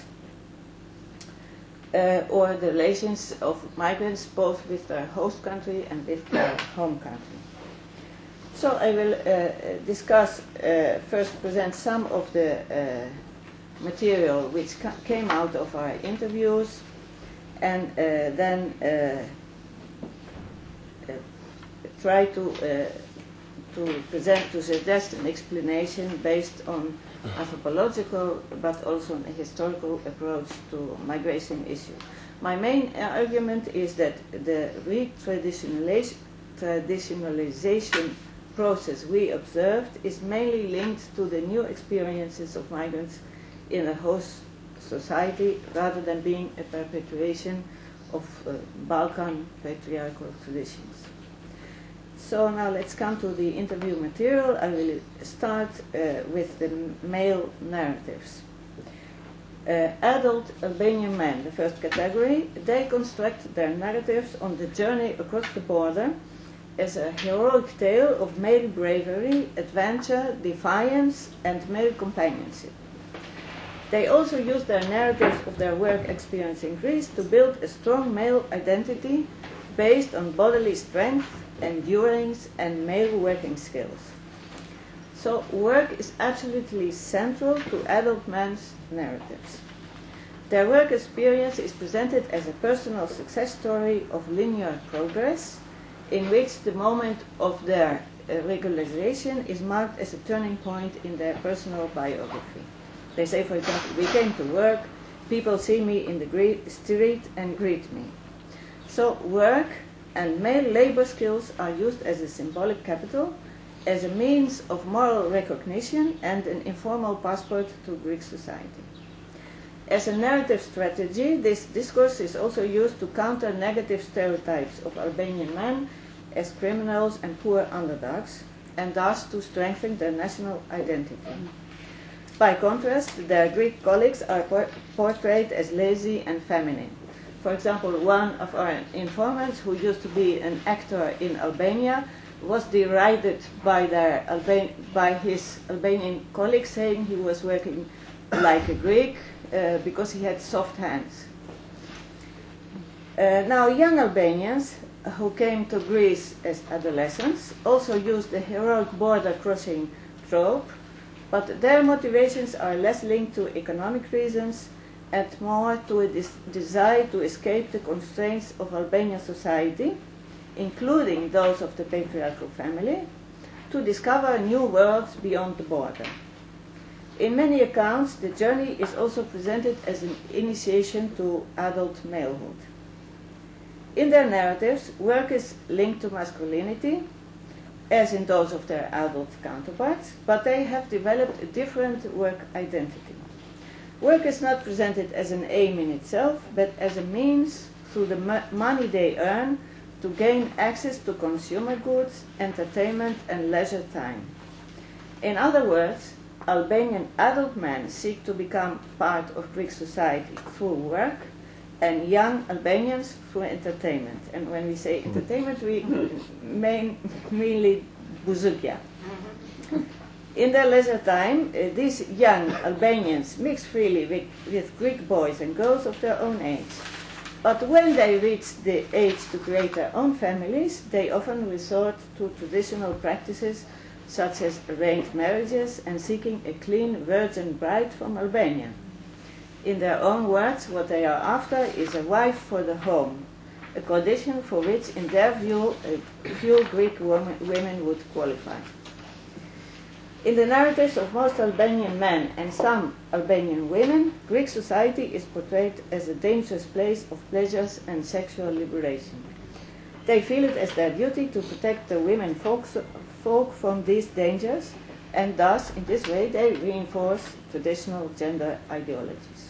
[SPEAKER 4] uh, or the relations of migrants both with their host country and with their home country. So I will uh, discuss, uh, first present some of the uh, material which ca came out of our interviews, and uh, then uh, uh, try to uh, to present, to suggest an explanation based on anthropological but also a historical approach to migration issues. My main argument is that the re-traditionalization traditionalization process we observed is mainly linked to the new experiences of migrants in a host society rather than being a perpetuation of uh, Balkan patriarchal traditions. So now let's come to the interview material. I will start uh, with the male narratives. Uh, adult Albanian men, the first category, they construct their narratives on the journey across the border as a heroic tale of male bravery, adventure, defiance, and male companionship. They also use their narratives of their work experience in Greece to build a strong male identity based on bodily strength, endurance, and male working skills. So work is absolutely central to adult men's narratives. Their work experience is presented as a personal success story of linear progress, in which the moment of their uh, regularization is marked as a turning point in their personal biography. They say, for example, we came to work, people see me in the street and greet me. So work and male labor skills are used as a symbolic capital, as a means of moral recognition and an informal passport to Greek society. As a narrative strategy, this discourse is also used to counter negative stereotypes of Albanian men as criminals and poor underdogs, and thus to strengthen their national identity. By contrast, their Greek colleagues are por- portrayed as lazy and feminine. For example, one of our informants, who used to be an actor in Albania, was derided by, their Alban- by his Albanian colleagues, saying he was working like a Greek uh, because he had soft hands. Uh, now, young Albanians who came to Greece as adolescents also used the heroic border crossing trope, but their motivations are less linked to economic reasons and more to a des- desire to escape the constraints of Albanian society, including those of the patriarchal family, to discover new worlds beyond the border. In many accounts, the journey is also presented as an initiation to adult malehood. In their narratives, work is linked to masculinity, as in those of their adult counterparts, but they have developed a different work identity. Work is not presented as an aim in itself, but as a means through the mo- money they earn to gain access to consumer goods, entertainment, and leisure time. In other words, Albanian adult men seek to become part of Greek society through work, and young Albanians through entertainment. And when we say entertainment, we mean mainly bouzoukia. In their leisure time, uh, these young Albanians mix freely with, with Greek boys and girls of their own age. But when they reach the age to create their own families, they often resort to traditional practices such as arranged marriages and seeking a clean virgin bride from Albania. In their own words, what they are after is a wife for the home, a condition for which, in their view, a few Greek women, women would qualify. In the narratives of most Albanian men and some Albanian women, Greek society is portrayed as a dangerous place of pleasures and sexual liberation. They feel it as their duty to protect the women folk, folk from these dangers, and thus, in this way, they reinforce traditional gender ideologies.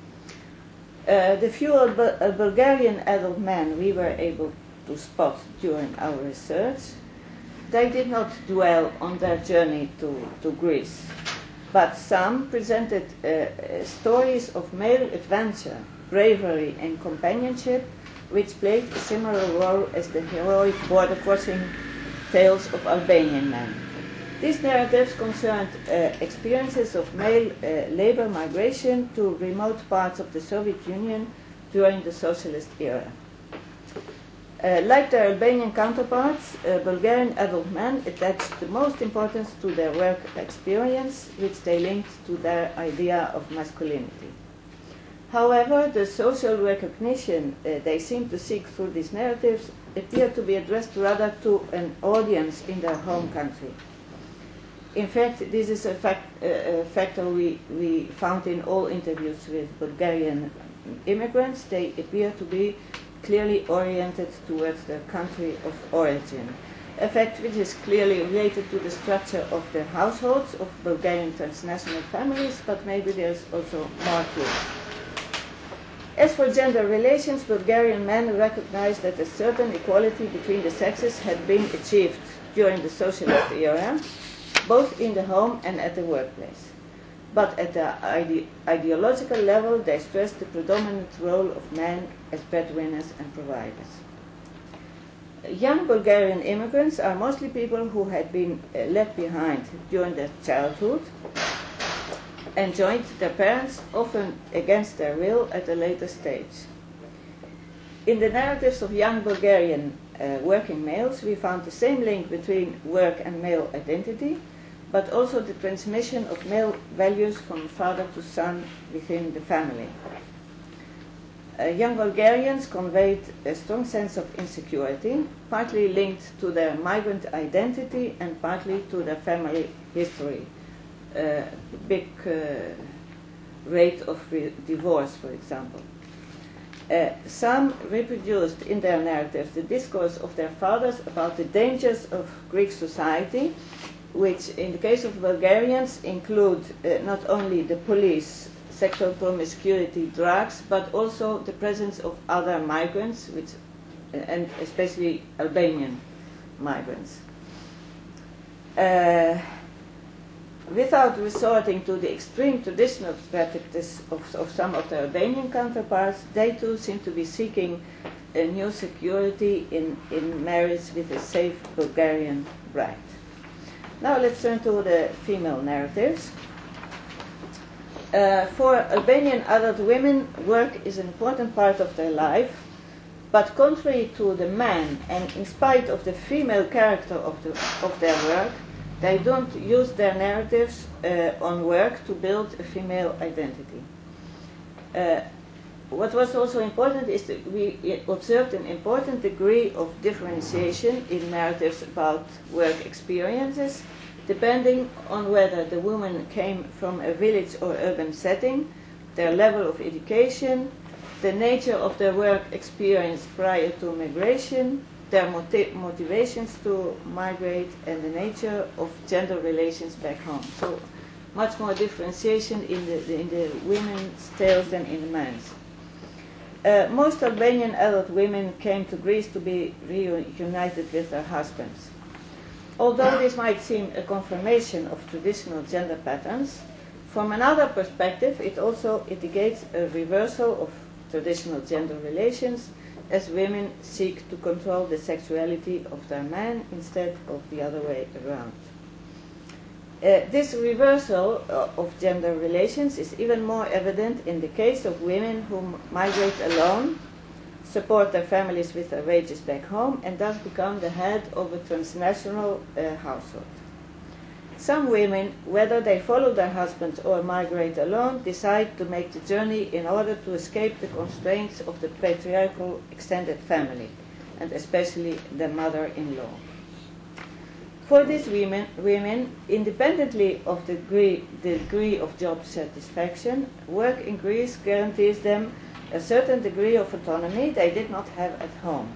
[SPEAKER 4] Uh, the few Al- Bulgarian adult men we were able to spot during our research, they did not dwell on their journey to, to Greece, but some presented uh, stories of male adventure, bravery, and companionship, which played a similar role as the heroic border-crossing tales of Albanian men. These narratives concerned uh, experiences of male uh, labor migration to remote parts of the Soviet Union during the socialist era. Uh, like their Albanian counterparts, uh, Bulgarian adult men attached the most importance to their work experience, which they linked to their idea of masculinity. However, the social recognition uh, they seem to seek through these narratives appeared to be addressed rather to an audience in their home country. In fact, this is a, fact, uh, a factor we, we found in all interviews with Bulgarian immigrants. They appear to be clearly oriented towards their country of origin, a fact which is clearly related to the structure of the households of Bulgarian transnational families, but maybe there's also more to it. As for gender relations, Bulgarian men recognized that a certain equality between the sexes had been achieved during the socialist era, both in the home and at the workplace. But at the ide- ideological level, they stressed the predominant role of men as breadwinners and providers. Young Bulgarian immigrants are mostly people who had been uh, left behind during their childhood and joined their parents, often against their will, at a later stage. In the narratives of young Bulgarian uh, working males, we found the same link between work and male identity, but also the transmission of male values from father to son within the family. Uh, young Bulgarians conveyed a strong sense of insecurity, partly linked to their migrant identity and partly to their family history. Uh, big uh, rate of re- divorce, for example. Uh, some reproduced in their narratives the discourse of their fathers about the dangers of Greek society, which in the case of Bulgarians include uh, not only the police, sexual promiscuity, drugs, but also the presence of other migrants, which, and especially Albanian migrants. Uh, without resorting to the extreme traditional practices of, of some of their Albanian counterparts, they too seem to be seeking a new security in, in marriage with a safe Bulgarian bride. Now let's turn to the female narratives. Uh, for Albanian adult women, work is an important part of their life, but contrary to the men, and in spite of the female character of, the, of their work, they don't use their narratives uh, on work to build a female identity. Uh, what was also important is that we observed an important degree of differentiation in narratives about work experiences, depending on whether the woman came from a village or urban setting, their level of education, the nature of their work experience prior to migration, their motiv- motivations to migrate, and the nature of gender relations back home. So much more differentiation in the, in the women's tales than in the men's. Uh, most Albanian adult women came to Greece to be reunited with their husbands. Although this might seem a confirmation of traditional gender patterns, from another perspective it also indicates a reversal of traditional gender relations, as women seek to control the sexuality of their men instead of the other way around. Uh, this reversal uh, of gender relations is even more evident in the case of women who migrate alone, support their families with their wages back home, and thus become the head of a transnational uh, household. Some women, whether they follow their husbands or migrate alone, decide to make the journey in order to escape the constraints of the patriarchal extended family, and especially the mother-in-law. For these women, women, independently of the degree, the degree of job satisfaction, work in Greece guarantees them a certain degree of autonomy they did not have at home.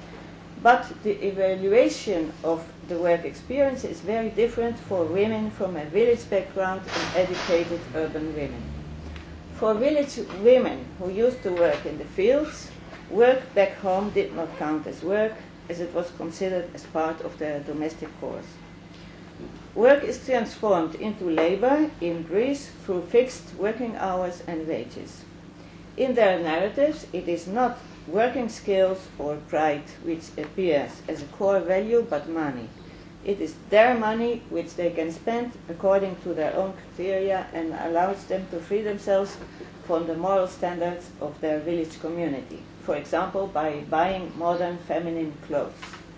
[SPEAKER 4] But the evaluation of the work experience is very different for women from a village background and educated urban women. For village women who used to work in the fields, work back home did not count as work, as it was considered as part of their domestic chores. Work is transformed into labor in Greece through fixed working hours and wages. In their narratives, it is not working skills or pride which appears as a core value, but money. It is their money which they can spend according to their own criteria and allows them to free themselves from the moral standards of their village community, for example, by buying modern feminine clothes.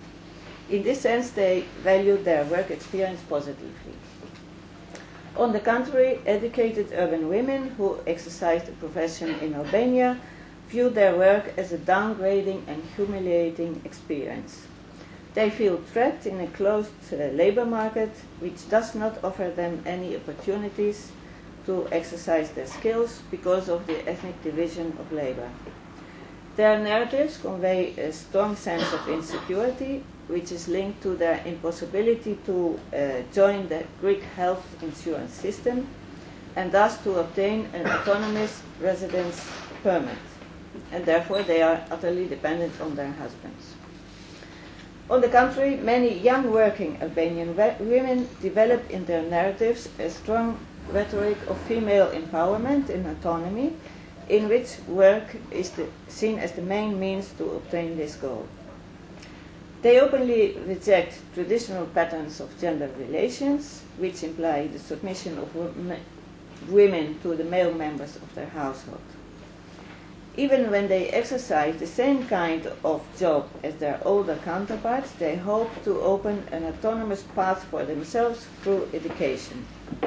[SPEAKER 4] In this sense, they value their work experience positively. On the contrary, educated urban women who exercise the profession in Albania view their work as a downgrading and humiliating experience. They feel trapped in a closed uh, labor market which does not offer them any opportunities to exercise their skills because of the ethnic division of labor. Their narratives convey a strong sense of insecurity, which is linked to their impossibility to uh, join the Greek health insurance system and thus to obtain an autonomous residence permit, and therefore they are utterly dependent on their husbands. On the contrary, many young working Albanian women develop in their narratives a strong rhetoric of female empowerment and autonomy, in which work is the, seen as the main means to obtain this goal. They openly reject traditional patterns of gender relations, which imply the submission of women to the male members of their household. Even when they exercise the same kind of job as their older counterparts, they hope to open an autonomous path for themselves through education.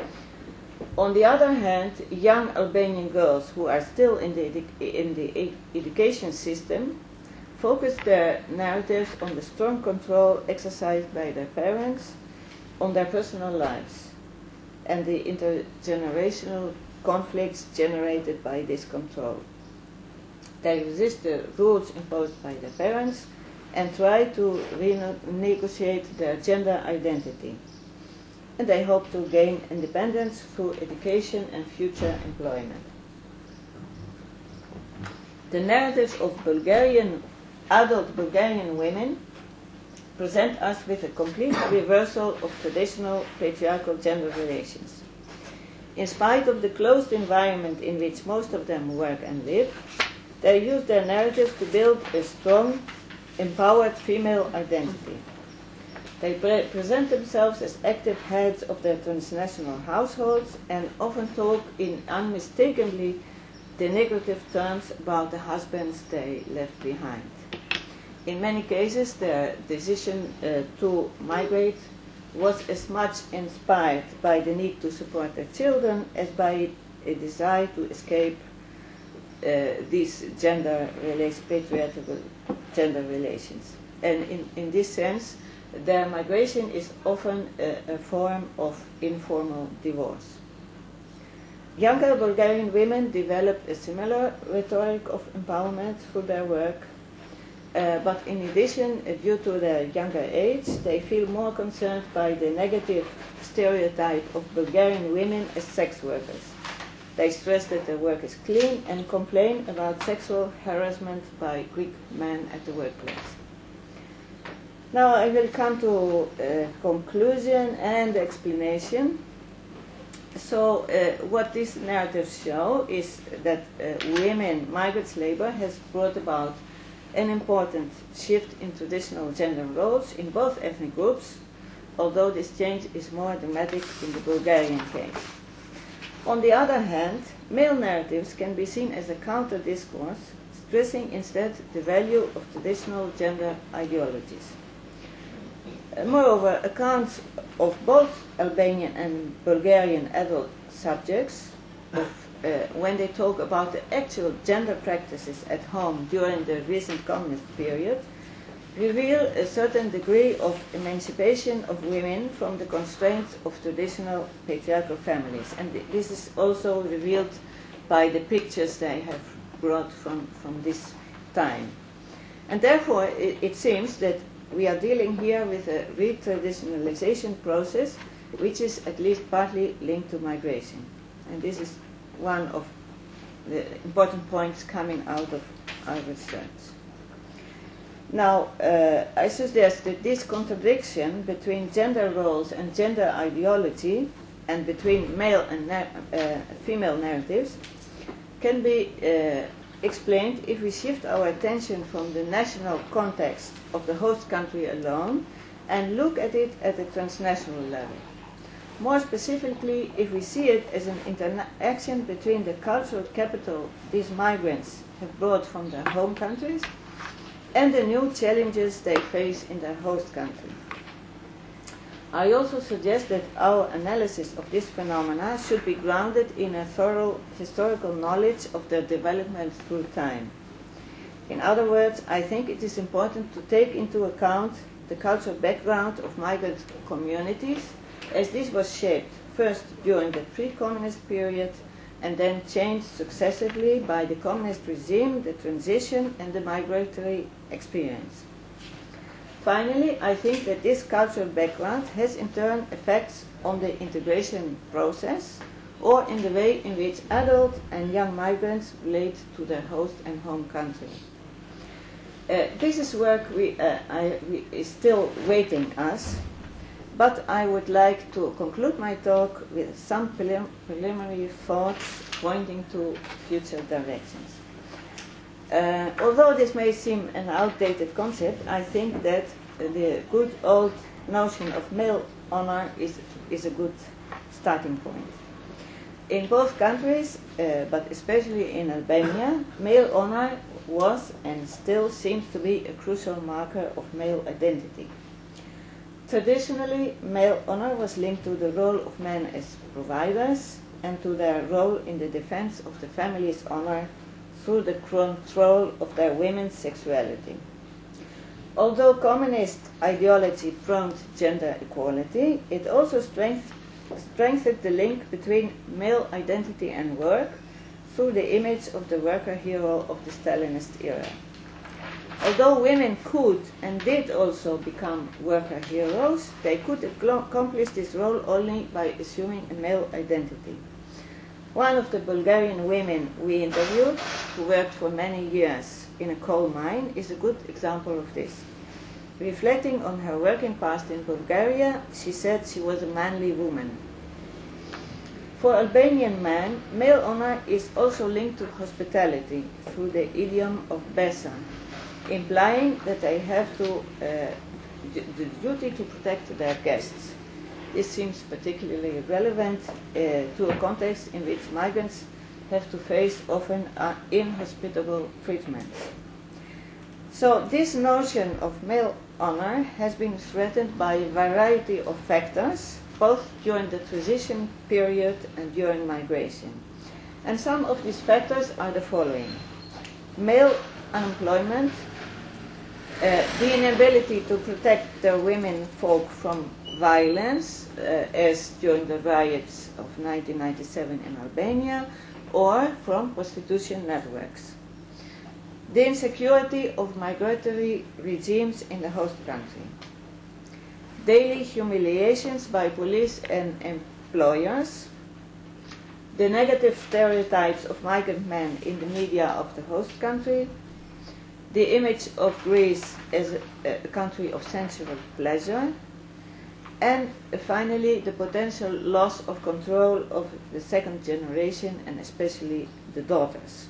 [SPEAKER 4] On the other hand, young Albanian girls who are still in the, edu- in the ed- education system focus their narratives on the strong control exercised by their parents on their personal lives and the intergenerational conflicts generated by this control. They resist the rules imposed by their parents and try to renegotiate their gender identity. And they hope to gain independence through education and future employment. The narratives of Bulgarian, adult Bulgarian women present us with a complete reversal of traditional patriarchal gender relations. In spite of the closed environment in which most of them work and live, they use their narratives to build a strong, empowered female identity. They pre- present themselves as active heads of their transnational households and often talk in unmistakably denigrative terms about the husbands they left behind. In many cases, their decision uh, to migrate was as much inspired by the need to support their children as by a desire to escape uh, these gender relations, patriarchal gender relations. And in, in this sense, their migration is often a, a form of informal divorce. Younger Bulgarian women developed a similar rhetoric of empowerment through their work, uh, but in addition, uh, due to their younger age, they feel more concerned by the negative stereotype of Bulgarian women as sex workers. They stress that their work is clean and complain about sexual harassment by Greek men at the workplace. Now I will come to a conclusion and explanation. So uh, what these narratives show is that uh, women migrants labor has brought about an important shift in traditional gender roles in both ethnic groups, although this change is more dramatic in the Bulgarian case. On the other hand, male narratives can be seen as a counter-discourse, stressing instead the value of traditional gender ideologies. Uh, moreover, accounts of both Albanian and Bulgarian adult subjects, of, uh, when they talk about the actual gender practices at home during the recent communist period, reveal a certain degree of emancipation of women from the constraints of traditional patriarchal families. And th- this is also revealed by the pictures they have brought from, from this time. And therefore, it, it seems that we are dealing here with a retraditionalization process which is at least partly linked to migration. And this is one of the important points coming out of our research. Now, uh, I suggest that this contradiction between gender roles and gender ideology and between male and na- uh, female narratives can be uh, explained if we shift our attention from the national context of the host country alone and look at it at a transnational level. More specifically, if we see it as an interaction between the cultural capital these migrants have brought from their home countries and the new challenges they face in their host country. I also suggest that our analysis of this phenomena should be grounded in a thorough historical knowledge of their development through time. In other words, I think it is important to take into account the cultural background of migrant communities, as this was shaped first during the pre-communist period and then changed successively by the communist regime, the transition, and the migratory experience. Finally, I think that this cultural background has in turn effects on the integration process or in the way in which adult and young migrants relate to their host and home country. Uh, this is work we, uh, I, we is still waiting us, but I would like to conclude my talk with some prelim- preliminary thoughts pointing to future directions. Uh, although this may seem an outdated concept, I think that the good old notion of male honor is, is a good starting point. In both countries, uh, but especially in Albania, male honor was and still seems to be a crucial marker of male identity. Traditionally, male honor was linked to the role of men as providers and to their role in the defense of the family's honor through the control of their women's sexuality. Although communist ideology promoted gender equality, it also strength, strengthened the link between male identity and work through the image of the worker hero of the Stalinist era. Although women could and did also become worker heroes, they could accomplish this role only by assuming a male identity. One of the Bulgarian women we interviewed, who worked for many years in a coal mine, is a good example of this. Reflecting on her working past in Bulgaria, she said she was a manly woman. For Albanian men, male honor is also linked to hospitality through the idiom of besa, implying that they have to uh, the duty to protect their guests. This seems particularly relevant uh, to a context in which migrants have to face often uh, inhospitable treatment. So this notion of male honor has been threatened by a variety of factors, both during the transition period and during migration. And some of these factors are the following: male unemployment, uh, the inability to protect their women folk from violence, uh, as during the riots of nineteen ninety-seven in Albania, or from prostitution networks. The insecurity of migratory regimes in the host country. Daily humiliations by police and employers. The negative stereotypes of migrant men in the media of the host country. The image of Greece as a, a country of sensual pleasure. And uh, finally, the potential loss of control of the second generation, and especially the daughters.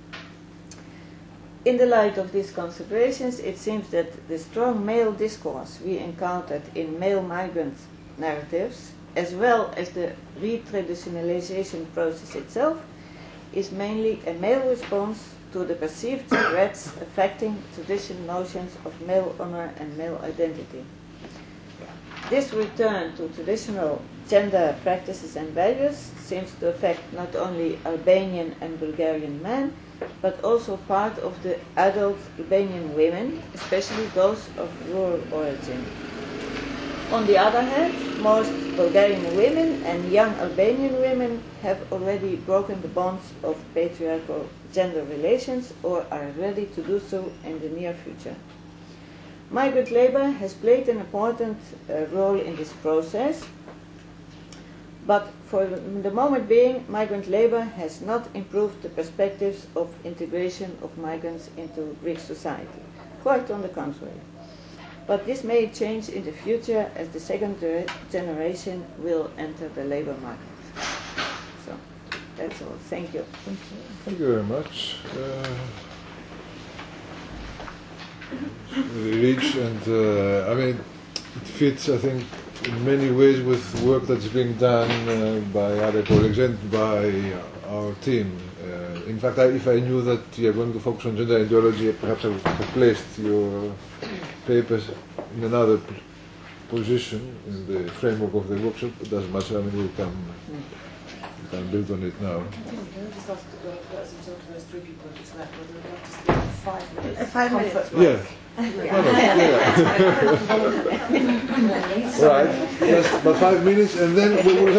[SPEAKER 4] In the light of these considerations, it seems that the strong male discourse we encountered in male migrant narratives, as well as the retraditionalization process itself, is mainly a male response to the perceived threats affecting traditional notions of male honor and male identity. This return to traditional gender practices and values seems to affect not only Albanian and Bulgarian men, but also part of the adult Albanian women, especially those of rural origin. On the other hand, most Bulgarian women and young Albanian women have already broken the bonds of patriarchal gender relations or are ready to do so in the near future. Migrant labor has played an important uh, role in this process, but for the moment being, migrant labor has not improved the perspectives of integration of migrants into Greek society. Quite on the contrary. But this may change in the future as the second generation will enter the labor market. So, that's all. Thank you.
[SPEAKER 1] Thank you, Thank you very much. Uh, very rich and, uh, I mean, it fits, I think, in many ways with work that's being done uh, by other colleagues and by our team. Uh, in fact, I, if I knew that you're going to focus on gender ideology, perhaps I would have placed your papers in another p- position in the framework of the workshop. It doesn't matter. I mean, we can, we can build on it now.
[SPEAKER 5] Can I just ask the person to talk to those three people who just left whether they'd like to speak for five minutes?
[SPEAKER 4] Uh, five minutes.
[SPEAKER 5] Comfort
[SPEAKER 1] Yeah.
[SPEAKER 5] break.
[SPEAKER 1] No, no, yeah. Right. Just about five minutes, and then we will have